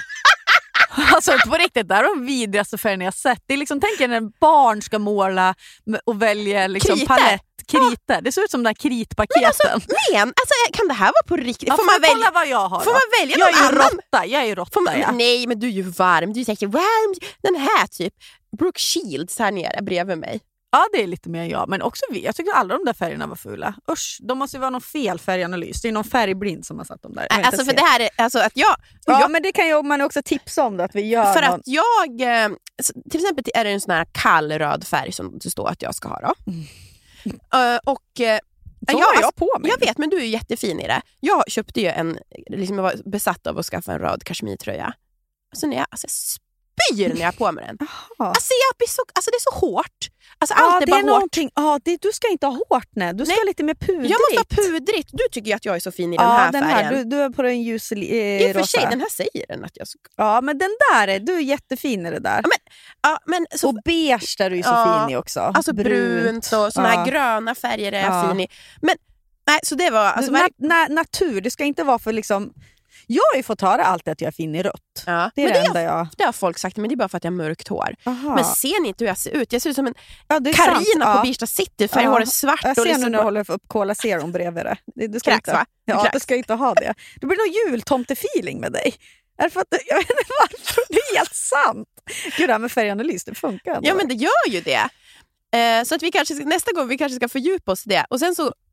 Alltså på riktigt, där är de vidrigaste färgerna jag sett. Det är liksom, tänk när en barn ska måla och välja liksom kritor. Det ser ut som den här kritpaketen. Men alltså, kan det här vara på riktigt? Ja, får man välja vad jag har? Får man välja någon annan? Jag är råtta. Nej, men du är ju varm. Du är säkert varm. Den här typ Brooke Shields här nere bredvid mig. Ja, det är lite mer jag. Men också jag tycker alla de där färgerna var fula. Usch, de måste ju vara någon fel färganalys. Det är någon färgblind som har satt dem där. Alltså för det här är, alltså att Ja, men det kan ju man också tipsa om det, att vi gör. För att jag, till exempel är det en sån här kall röd färg som det står att jag ska ha då. Jag på mig. Jag vet, men du är jättefin i det. Jag köpte ju jag var besatt av att skaffa en röd kashmirtröja. Alltså när jag spyr när jag har på mig den. Alltså det är så hårt. Alltså allt är bara hårt. Du ska inte ha hårt, du ska ha lite mer pudrigt. Jag måste ha pudrigt. Du tycker ju att jag är så fin i den här färgen. Du är på den ljus rosa. I och för sig, den här säger den att jag ska. Ja, men den där du är jättefin i det där. Men så, och beige där du är så fin i också. Alltså brunt och såna här gröna färger är jag fin i. Men nej, så det var alltså, natur, det ska inte vara för liksom. Jag har ju fått höra alltid att jag är fin i rött. Ja. Det är det enda det har folk sagt, men det är bara för att jag har mörkt hår. Aha. Men ser ni inte hur jag ser ut? Jag ser ut som en Carina på Birsta City. Färghåret svart. Jag ser och nu när du håller upp Cola Serum bredvid det. Du ska Kräks, inte, va? Ja, du ska inte ha det. Det blir nog jultomtefeeling med dig. Är för att, jag vet inte varför, det är helt sant. Gud, det här med färganalys, det funkar ändå. Ja, men det gör ju det. Så att vi kanske nästa gång vi kanske ska fördjupa oss i det. Och sen så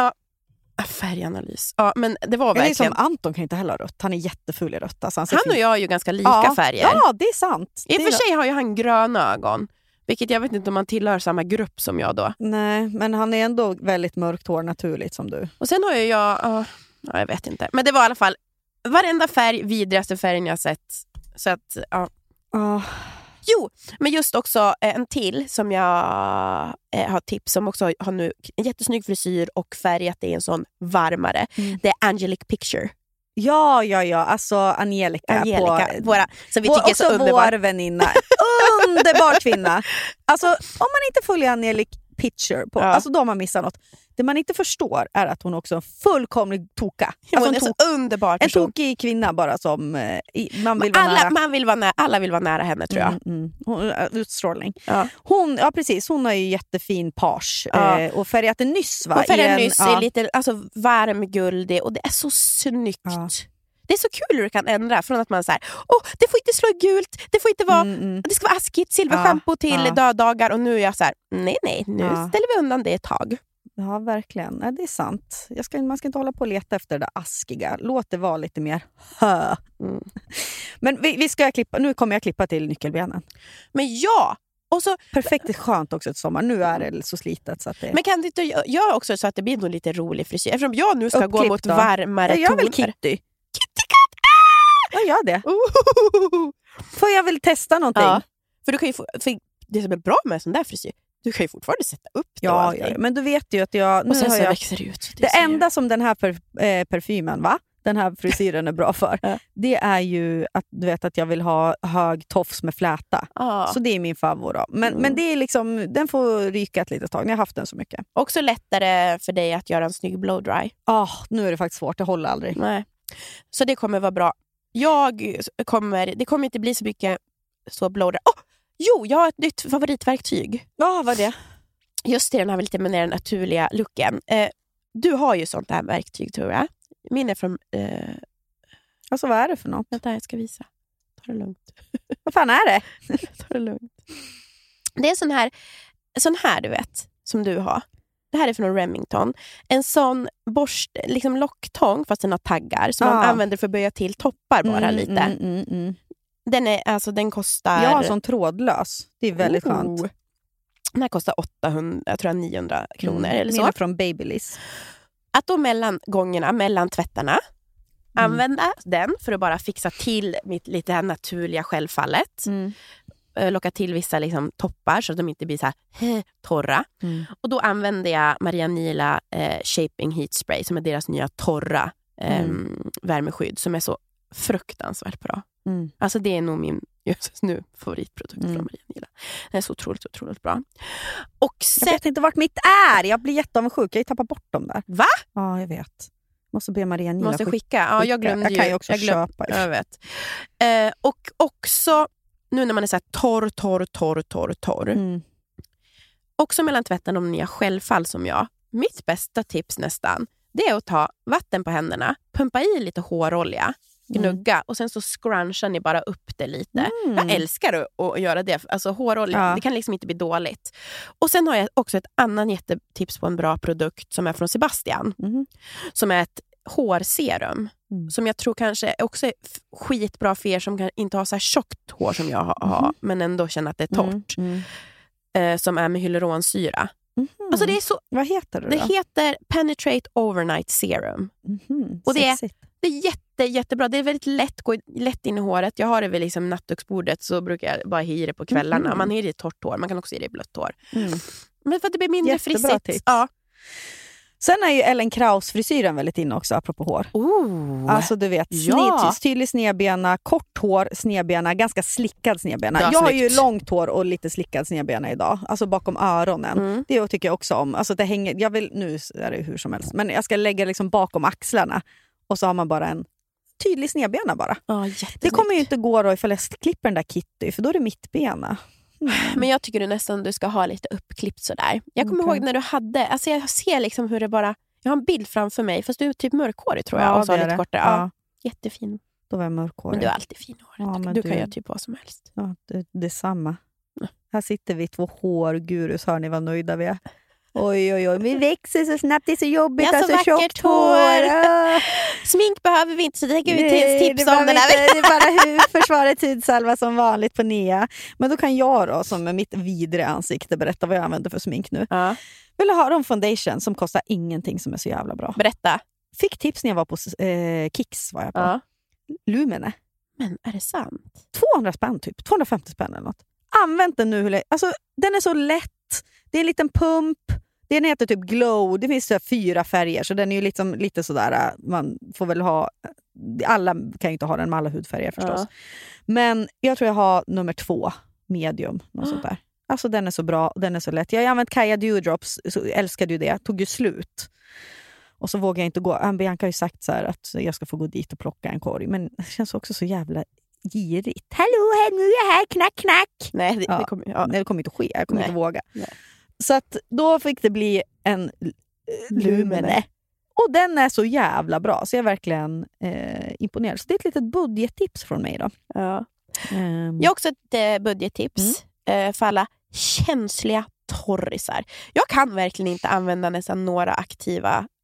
färganalys. Ja, men det var verkligen. Det är som Anton kan inte heller rött. Han är jättefull i rött. Alltså, han och jag är ju ganska lika färger. Ja, det är sant. I och för sig har ju han gröna ögon. Vilket jag vet inte om man tillhör samma grupp som jag då. Nej, men han är ändå väldigt mörkt hår naturligt som du. Och sen har ju jag vet inte. Men det var i alla fall varenda färg, vidrigaste färgen jag sett. Så att, Jo, men just också en till som jag har tips som också har nu en jättesnygg frisyr och färgat i en sån varmare. Det är Angelic Picture. Ja, alltså Angelica våra, som vi tycker är så underbar. Vår väninna. Underbar kvinna. Alltså, om man inte följer Angelic Picture på, alltså då har man missat något. Det man inte förstår är att hon också är en fullkomlig toka. Alltså hon är så underbar person. En tokig kvinna bara som man vill vara nära. Alla vill vara nära henne, tror jag. Utstrålning. Ja. Precis. Hon har ju jättefin page. Och färgat den nyss, va? Och färgat nyss är lite varmguldig. Och det är så snyggt. Ja. Det är så kul hur du kan ändra från att man säger, det får inte slå gult, det får inte vara, det ska vara askigt, silverschampo till döddagar. Och nu är jag så här, nej, nu ställer vi undan det ett tag. Ja, verkligen. Ja, det är sant. Man ska inte hålla på och leta efter det askiga. Låt det vara lite mer Men vi ska klippa. Nu kommer jag klippa till nyckelbenen. Men ja, Och så, perfekt skönt också ett sommar. Nu är det så slitet så att det... Men kan det inte göra också så att det blir nog lite rolig frisyr? Eftersom jag nu ska gå mot då. varmare Jag gör väl toner. Kitty. Jag gör det. Får jag väl testa någonting? Ja, för du kan ju för det som är bra med en sån där frisyr, du kan ju fortfarande sätta upp det. Ja, men du vet ju att jag... Och sen så jag, växer det ut. Det enda som den här parfymen, va? Den här frisyren är bra för. Det är ju att du vet att jag vill ha hög tofs med fläta. Så det är min favorit. Men det är liksom, den får ryka ett litet tag. Jag har haft den så mycket. Också lättare för dig att göra en snygg blow dry. Nu är det faktiskt svårt. Det håller aldrig. Nej. Så det kommer vara bra. Det kommer inte bli så mycket så blow dry. Jo, jag har ett nytt favoritverktyg. Vad är det? Just det, den här lite mer naturliga looken. Du har ju sånt här verktyg, tror jag. Min är från... Alltså vad är det för något? Vänta, jag ska visa. Ta det lugnt. Vad fan är det? Ta det lugnt. Det är sån här du vet, som du har. Det här är från Remington. En sån liksom locktång, fast den har taggar. Som man använder för att böja till toppar bara lite. Den kostar... Jag har en sån trådlös. Det är väldigt skönt. Den här kostar 900 kronor eller så. Mina från Babyliss. Att då mellan tvättarna använda den för att bara fixa till mitt lite här naturliga självfallet. Locka till vissa liksom toppar så att de inte blir så här torra. Och då använder jag Maria Nila Shaping Heat Spray som är deras nya torra värmeskydd som är så fruktansvärt bra. Alltså det är nog min just nu favoritprodukt från Maria Nila. Den är så otroligt bra. Och jag vet inte vart mitt är. Jag blir jätteavundsjuk. Jag tappar bort dem där. Va? Ja, jag vet. Måste be Maria Nila måste skicka. Ja, jag glömde jag kan ju också köpa. Jag vet. Och också nu när man är så här torr. Också mellan tvätten och nya självfall som jag. Mitt bästa tips nästan, det är att ta vatten på händerna, pumpa i lite hårolja, gnugga och sen så scrunchar ni bara upp det lite. Jag älskar att göra det. Alltså hårolja, det kan liksom inte bli dåligt. Och sen har jag också ett annan jättetips på en bra produkt som är från Sebastian. Som är ett hårserum. Som jag tror kanske också är skitbra för er som inte har så här tjockt hår som jag har. Men ändå känner att det är torrt. Som är med hyaluronsyra. Alltså det är så... Vad heter det då? Det heter Penetrate Overnight Serum. Och det är jättebra. Det är väldigt lätt in i håret. Jag har det vid liksom nattduksbordet så brukar jag bara hyra det på kvällarna. Man hyr det i torrt hår. Man kan också hyra det i blött hår. Men för att det blir mindre frissigt. Tips. Ja. Sen är ju Ellen Kraus frisyren väldigt inne också apropå hår. Alltså du vet, tydlig snedbena, kort hår, snedbena, ganska slickad snedbena. Jag har ju långt hår och lite slickad snedbena idag. Alltså bakom öronen. Det tycker jag också om. Alltså det hänger, nu är det hur som helst. Men jag ska lägga liksom bakom axlarna. Och så har man bara en tydlig snedbena bara. Det kommer ju inte gå då ifall jag klipper den där Kitty. För då är det mittbena. Men jag tycker du ska ha lite uppklippt sådär. Jag kommer ihåg när du hade, alltså jag ser liksom hur det bara, jag har en bild framför mig fast du är typ mörkhårig tror jag och så har lite kortare. Ja. Jättefin. Då var jag mörkhårig. Men du är alltid fin i håret. Du kan göra typ vad som helst. Ja, det är samma. Här sitter vi två hårgurus, hör ni vad nöjda vi är. Oj, vi växer så snabbt, det är så jobbigt. Jag har så vackert hår. Smink behöver vi inte, så det tänker vi tips om den här. Det är bara försvaret hudsalva som vanligt på Nea. Men då kan jag då, som med mitt vidre ansikte, berätta vad jag använder för smink nu. Vill ha en foundation som kostar ingenting som är så jävla bra. Berätta. Fick tips när jag var på Kicks var jag på. Lumene. Men är det sant? 200 spänn typ, 250 spänn eller något. Använd den nu. Alltså, den är så lätt. Det är en liten pump. Den heter typ Glow. Det finns så 4 färger. Så den är ju liksom lite sådär. Man får väl ha... Alla kan ju inte ha den med alla hudfärger förstås. Men jag tror jag har nummer 2. Medium. Något sånt där. Alltså den är så bra. Den är så lätt. Jag har använt Kaja Dewdrops. Så älskade ju det. Tog ju slut. Och så vågar jag inte gå. Bianca har ju sagt så här att jag ska få gå dit och plocka en korg. Men det känns också så jävla girigt. Hallå, nu är jag här. Knack, knack. Nej, det kommer inte att ske. Jag kommer inte våga. Nej. Så att då fick det bli en Lumene. Och den är så jävla bra. Så jag är verkligen imponerad. Så det är ett litet budgettips från mig då. Ja. Jag har också ett budgettips för alla känsliga torrisar. Jag kan verkligen inte använda nästan några aktiva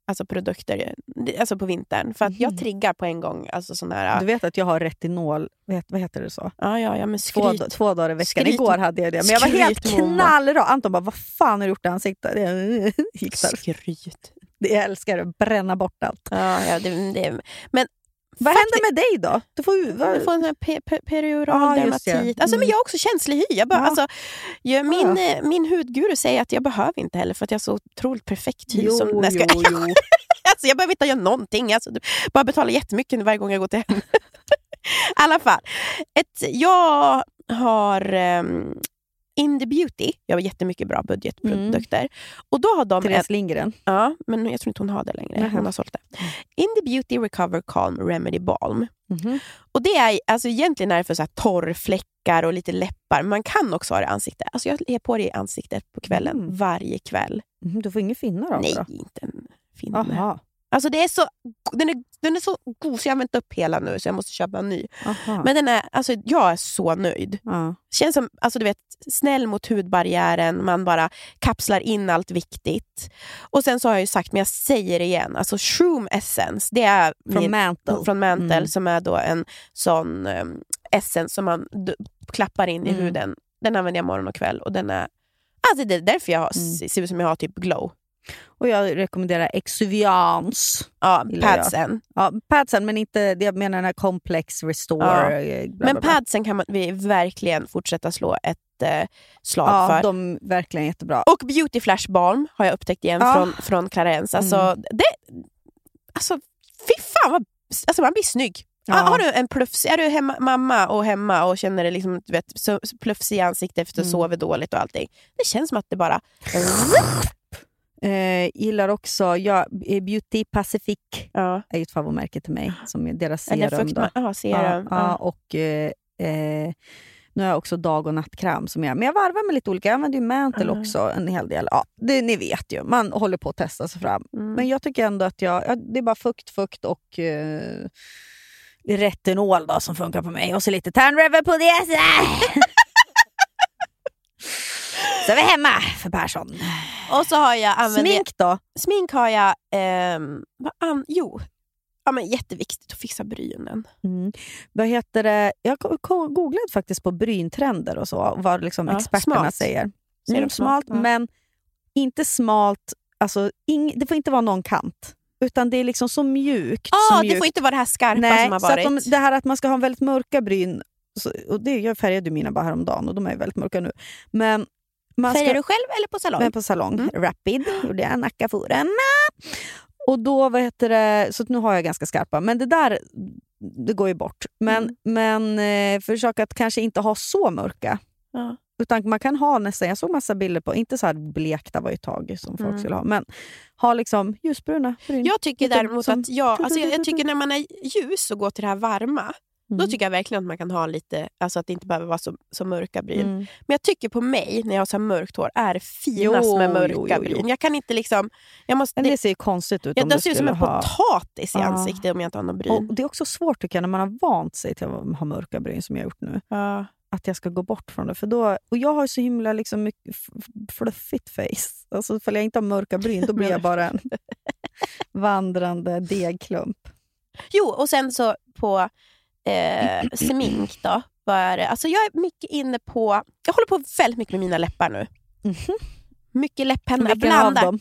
alltså produkter alltså på vintern. För att jag triggar på en gång. Alltså sån här, du vet att jag har retinol, vad heter det så? Ja, men skryt. Två dagar i veckan. Igår hade jag det. Men jag var helt knallrå. Anton bara, vad fan har du gjort i ansiktet? Skryt. Jag älskar att bränna bort allt. Ja, men vad händer med dig då? Du får en perioral dermatit. Alltså, men jag är också känslig hy. Jag bara, min hudguru säger att jag behöver inte heller för att jag är så otroligt perfekt hy. Alltså, jag behöver inte göra någonting. Alltså, bara betala jättemycket varje gång jag går till henne. I alla fall. Jag har Indie Beauty. Jag har jättemycket bra budgetprodukter. Och då har de Therese Lindgren. Ja, men jag tror inte hon har det längre. Hon har sålt det. Indie Beauty Recover Calm Remedy Balm. Och det är alltså egentligen är det för så här torrfläckar och lite läppar. Man kan också ha det i ansiktet. Alltså jag är på det i ansiktet på kvällen. Varje kväll. Du får inga finnar av det då? Nej, inte en finne. Alltså det är så, den är så god så jag har vänt upp hela nu så jag måste köpa en ny. Men den är, alltså jag är så nöjd. Känns som, alltså du vet, snäll mot hudbarriären, man bara kapslar in allt viktigt. Och sen så har jag ju sagt, men jag säger det igen, alltså Shroom Essence, det är från Mantle som är då en sån essence som man klappar in i huden. Den använder jag morgon och kväll och den är, alltså det är därför jag ser ut som jag har typ glow. Och jag rekommenderar Exuviance. Ja, padsen. Ja, padsen, men inte, jag menar den här Complex Restore. Ja. Men padsen kan vi verkligen fortsätta slå ett slag för. Ja, de är verkligen jättebra. Och Beauty Flash Balm har jag upptäckt igen från Clarence. Alltså, fy fan vad, alltså man blir snygg. Har du en plufs, är du mamma och hemma och känner det liksom, du vet, så plufs i ansiktet efter att sover dåligt och allting. Det känns som att det bara... Gillar också Beauty Pacific är ju ett favoritmärke till mig som är deras serum. Serum. Och nu har jag också dag- och nattkräm som men jag varvar med lite olika. Jag använder ju Mantle också en hel del. Ja, ni vet ju, man håller på att testa sig fram. Men jag tycker ändå att det är bara fukt och retinol då som funkar på mig och så lite Tan-Rever på det. Så är vi hemma för Persson. Och så har jag smink då? Smink har jag men jätteviktigt att fixa brynen. Vad heter det? Jag googlade faktiskt på bryntrender och så vad liksom experterna smalt. säger. Smalt, men inte smalt, alltså det får inte vara någon kant. Utan det är liksom så mjukt. Det får inte vara det här skarpa som har varit. Så det här att man ska ha väldigt mörka bryn, och jag färgade mina bara häromdagen och de är väldigt mörka nu. Men färgar du själv eller på salong? Men på salong. Rapid gjorde jag nackaforen. Och då, så att nu har jag ganska skarpa. Men det där, det går ju bort. Men försök att kanske inte ha så mörka. Utan man kan ha nästan, jag såg massa bilder på, inte så här blekta var ju tag som folk skulle ha. Men ha liksom ljusbruna bryn. Jag tycker däremot att jag tycker när man är ljus och går till det här varma. Då tycker jag verkligen att man kan ha lite, alltså att det inte behöver vara så mörka bryn. Men jag tycker på mig, när jag har så mörkt hår, är det finast med mörka bryn. Jag kan inte liksom... det ser ju konstigt ut om det ser ut som en potatis i ansiktet om jag inte har någon bryn. Och det är också svårt tycker jag när man har vant sig till att ha mörka bryn som jag har gjort nu. Att jag ska gå bort från det. För då, och jag har så himla liksom mycket fluffigt face. Alltså ifall jag inte har mörka bryn, då blir jag bara en vandrande degklump. Jo, och sen så på... smink då. Alltså jag är mycket inne på, jag håller på väldigt mycket med mina läppar nu. Mycket läpphänder, blandar.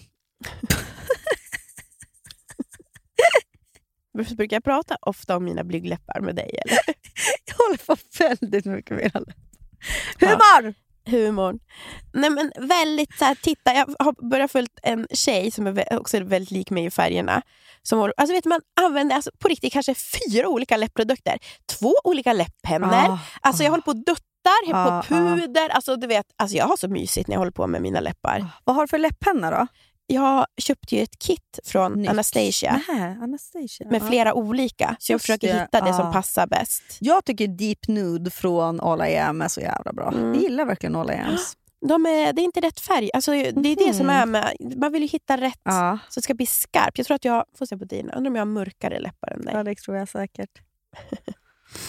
Brukar jag prata ofta om mina blygdläppar med dig eller? Jag håller på väldigt mycket med mina humor. Nej men väldigt så här, titta, jag har börjat följt en tjej som är också väldigt lik mig i färgerna. Som, alltså vet man använder på riktigt kanske 4 olika läppprodukter. 2 olika läpppennor. Alltså jag håller på och duttar på puder. Alltså du vet, alltså jag har så mysigt när jag håller på med mina läppar. Vad har du för läpppenna då? Jag köpte ju ett kit från Anastasia. Med flera olika. Så jag försöker hitta det som passar bäst. Jag tycker Deep Nude från All I Am är så jävla bra. Jag gillar verkligen All I Ams. Det är inte rätt färg. Alltså, det är det som är med... Man vill ju hitta rätt så det ska bli skarpt. Jag tror att jag får se på dina. Undrar om jag har mörkare läppar än dig. Ja, det tror jag säkert.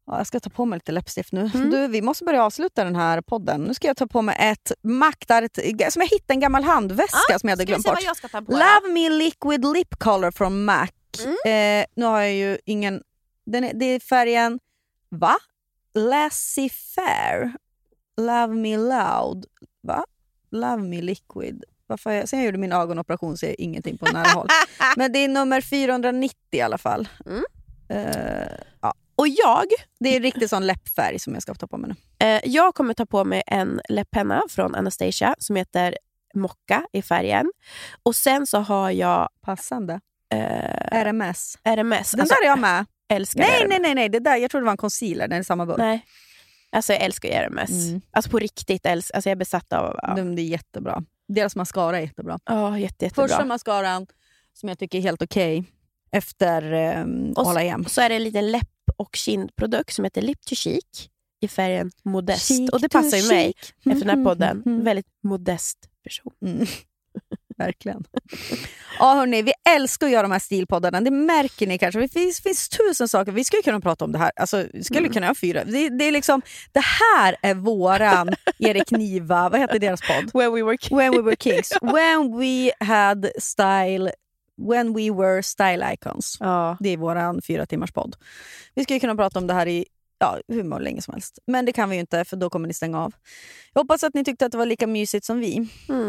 Ja, jag ska ta på mig lite läppstift nu. Du, vi måste börja avsluta den här podden. Nu ska jag ta på mig ett som jag hittade en gammal handväska som jag hade glömt bort. Jag ska ta på Love Me Liquid Lip Color från MAC. Nu har jag ju ingen... Det är färgen... Va? Laissez Faire. Love Me Loud. Va? Love Me Liquid. Sen jag gjorde min ögonoperation så är ingenting på nära håll. Men det är nummer 490 i alla fall. Ja. Och det är riktigt sån läppfärg som jag ska ta på mig nu. Jag kommer ta på mig en läpppenna från Anastasia som heter Mocca i färgen. Och sen så har jag... Passande. RMS. Den alltså, där är jag med. Älskar Nej. Det där, jag tror det var en concealer. Den är samma burk. Nej. Alltså jag älskar RMS. Alltså på riktigt. Alltså jag är besatt av... Ja. Det är jättebra. Deras mascara är jättebra. Ja, jättebra. Första mascaran som jag tycker är helt okej. Efter Alla EM. Så är det en liten läpp- och kindprodukt som heter Lip to Chic i färgen Modest. Chic och det passar ju mig efter den här podden. Mm. Väldigt modest person. Verkligen. Ja hörni, vi älskar att göra de här stilpoddarna. Det märker ni kanske. Det finns 1000 saker. Vi skulle kunna prata om det här. Alltså, vi skulle kunna ha 4. Det är liksom, det här är våran Erik Niva. Vad heter deras podd? When We Were Kings. When We Were Kings. When we had style. When we were style icons. Ja. Det är våran 4 timmars podd. Vi skulle kunna prata om det här i hur länge som helst. Men det kan vi ju inte, för då kommer ni stänga av. Jag hoppas att ni tyckte att det var lika mysigt som vi.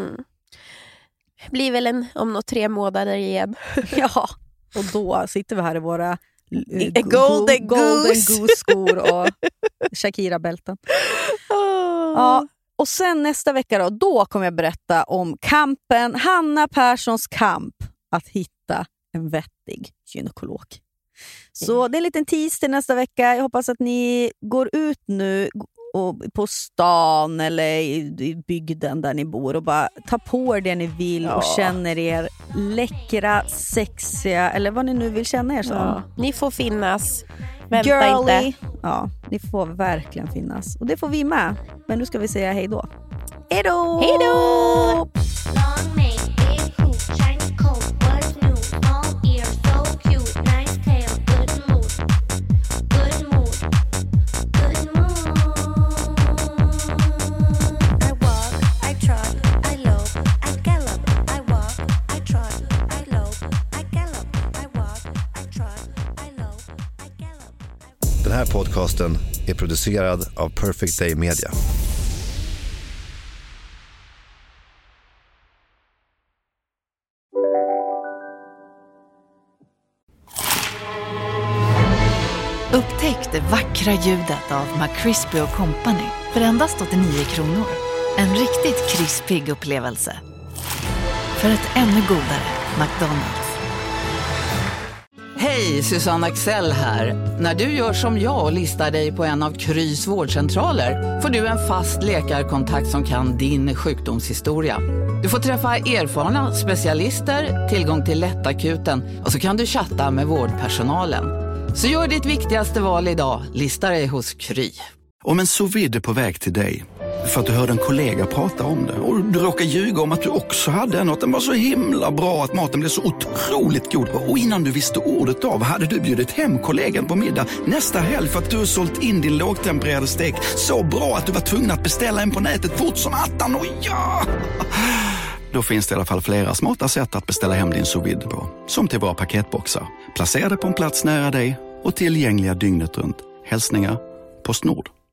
Blir väl om 3 månader igen. Ja, och då sitter vi här i våra Golden Goose-skor och Shakira-bälten. Ja, och sen nästa vecka då kommer jag berätta om kampen, Hanna Perssons kamp att hitta en vettig gynekolog. Så det är en liten tease till nästa vecka. Jag hoppas att ni går ut nu och på stan eller i bygden där ni bor och bara tar på er det ni vill och känner er läckra, sexiga eller vad ni nu vill känna er som. Ja. Ni får finnas. Vänta girly. inte. Ja, ni får verkligen finnas. Och det får vi med. Men nu ska vi säga hej då. Hej då! Hej då! Den här podcasten är producerad av Perfect Day Media. Upptäck det vackra ljudet av McCrispy & Company för endast 89 kronor. En riktigt krispig upplevelse. För ett ännu godare McDonald's. Hej, Susanne Axel här. När du gör som jag och listar dig på en av Krys vårdcentraler får du en fast läkarkontakt som kan din sjukdomshistoria. Du får träffa erfarna specialister, tillgång till lättakuten och så kan du chatta med vårdpersonalen. Så gör ditt viktigaste val idag, lista dig hos Kry. Om en sous vide är på väg till dig för att du hörde en kollega prata om det och du råkar ljuga om att du också hade en och att den var så himla bra att maten blev så otroligt god. Och innan du visste ordet av hade du bjudit hem kollegan på middag nästa helg för att du har sålt in din lågtempererade stek så bra att du var tvungen att beställa en på nätet fort som attan. Och ja! Då finns det i alla fall flera smarta sätt att beställa hem din sous vide på. Som till våra paketboxar. Placerade på en plats nära dig och tillgängliga dygnet runt. Hälsningar PostNord.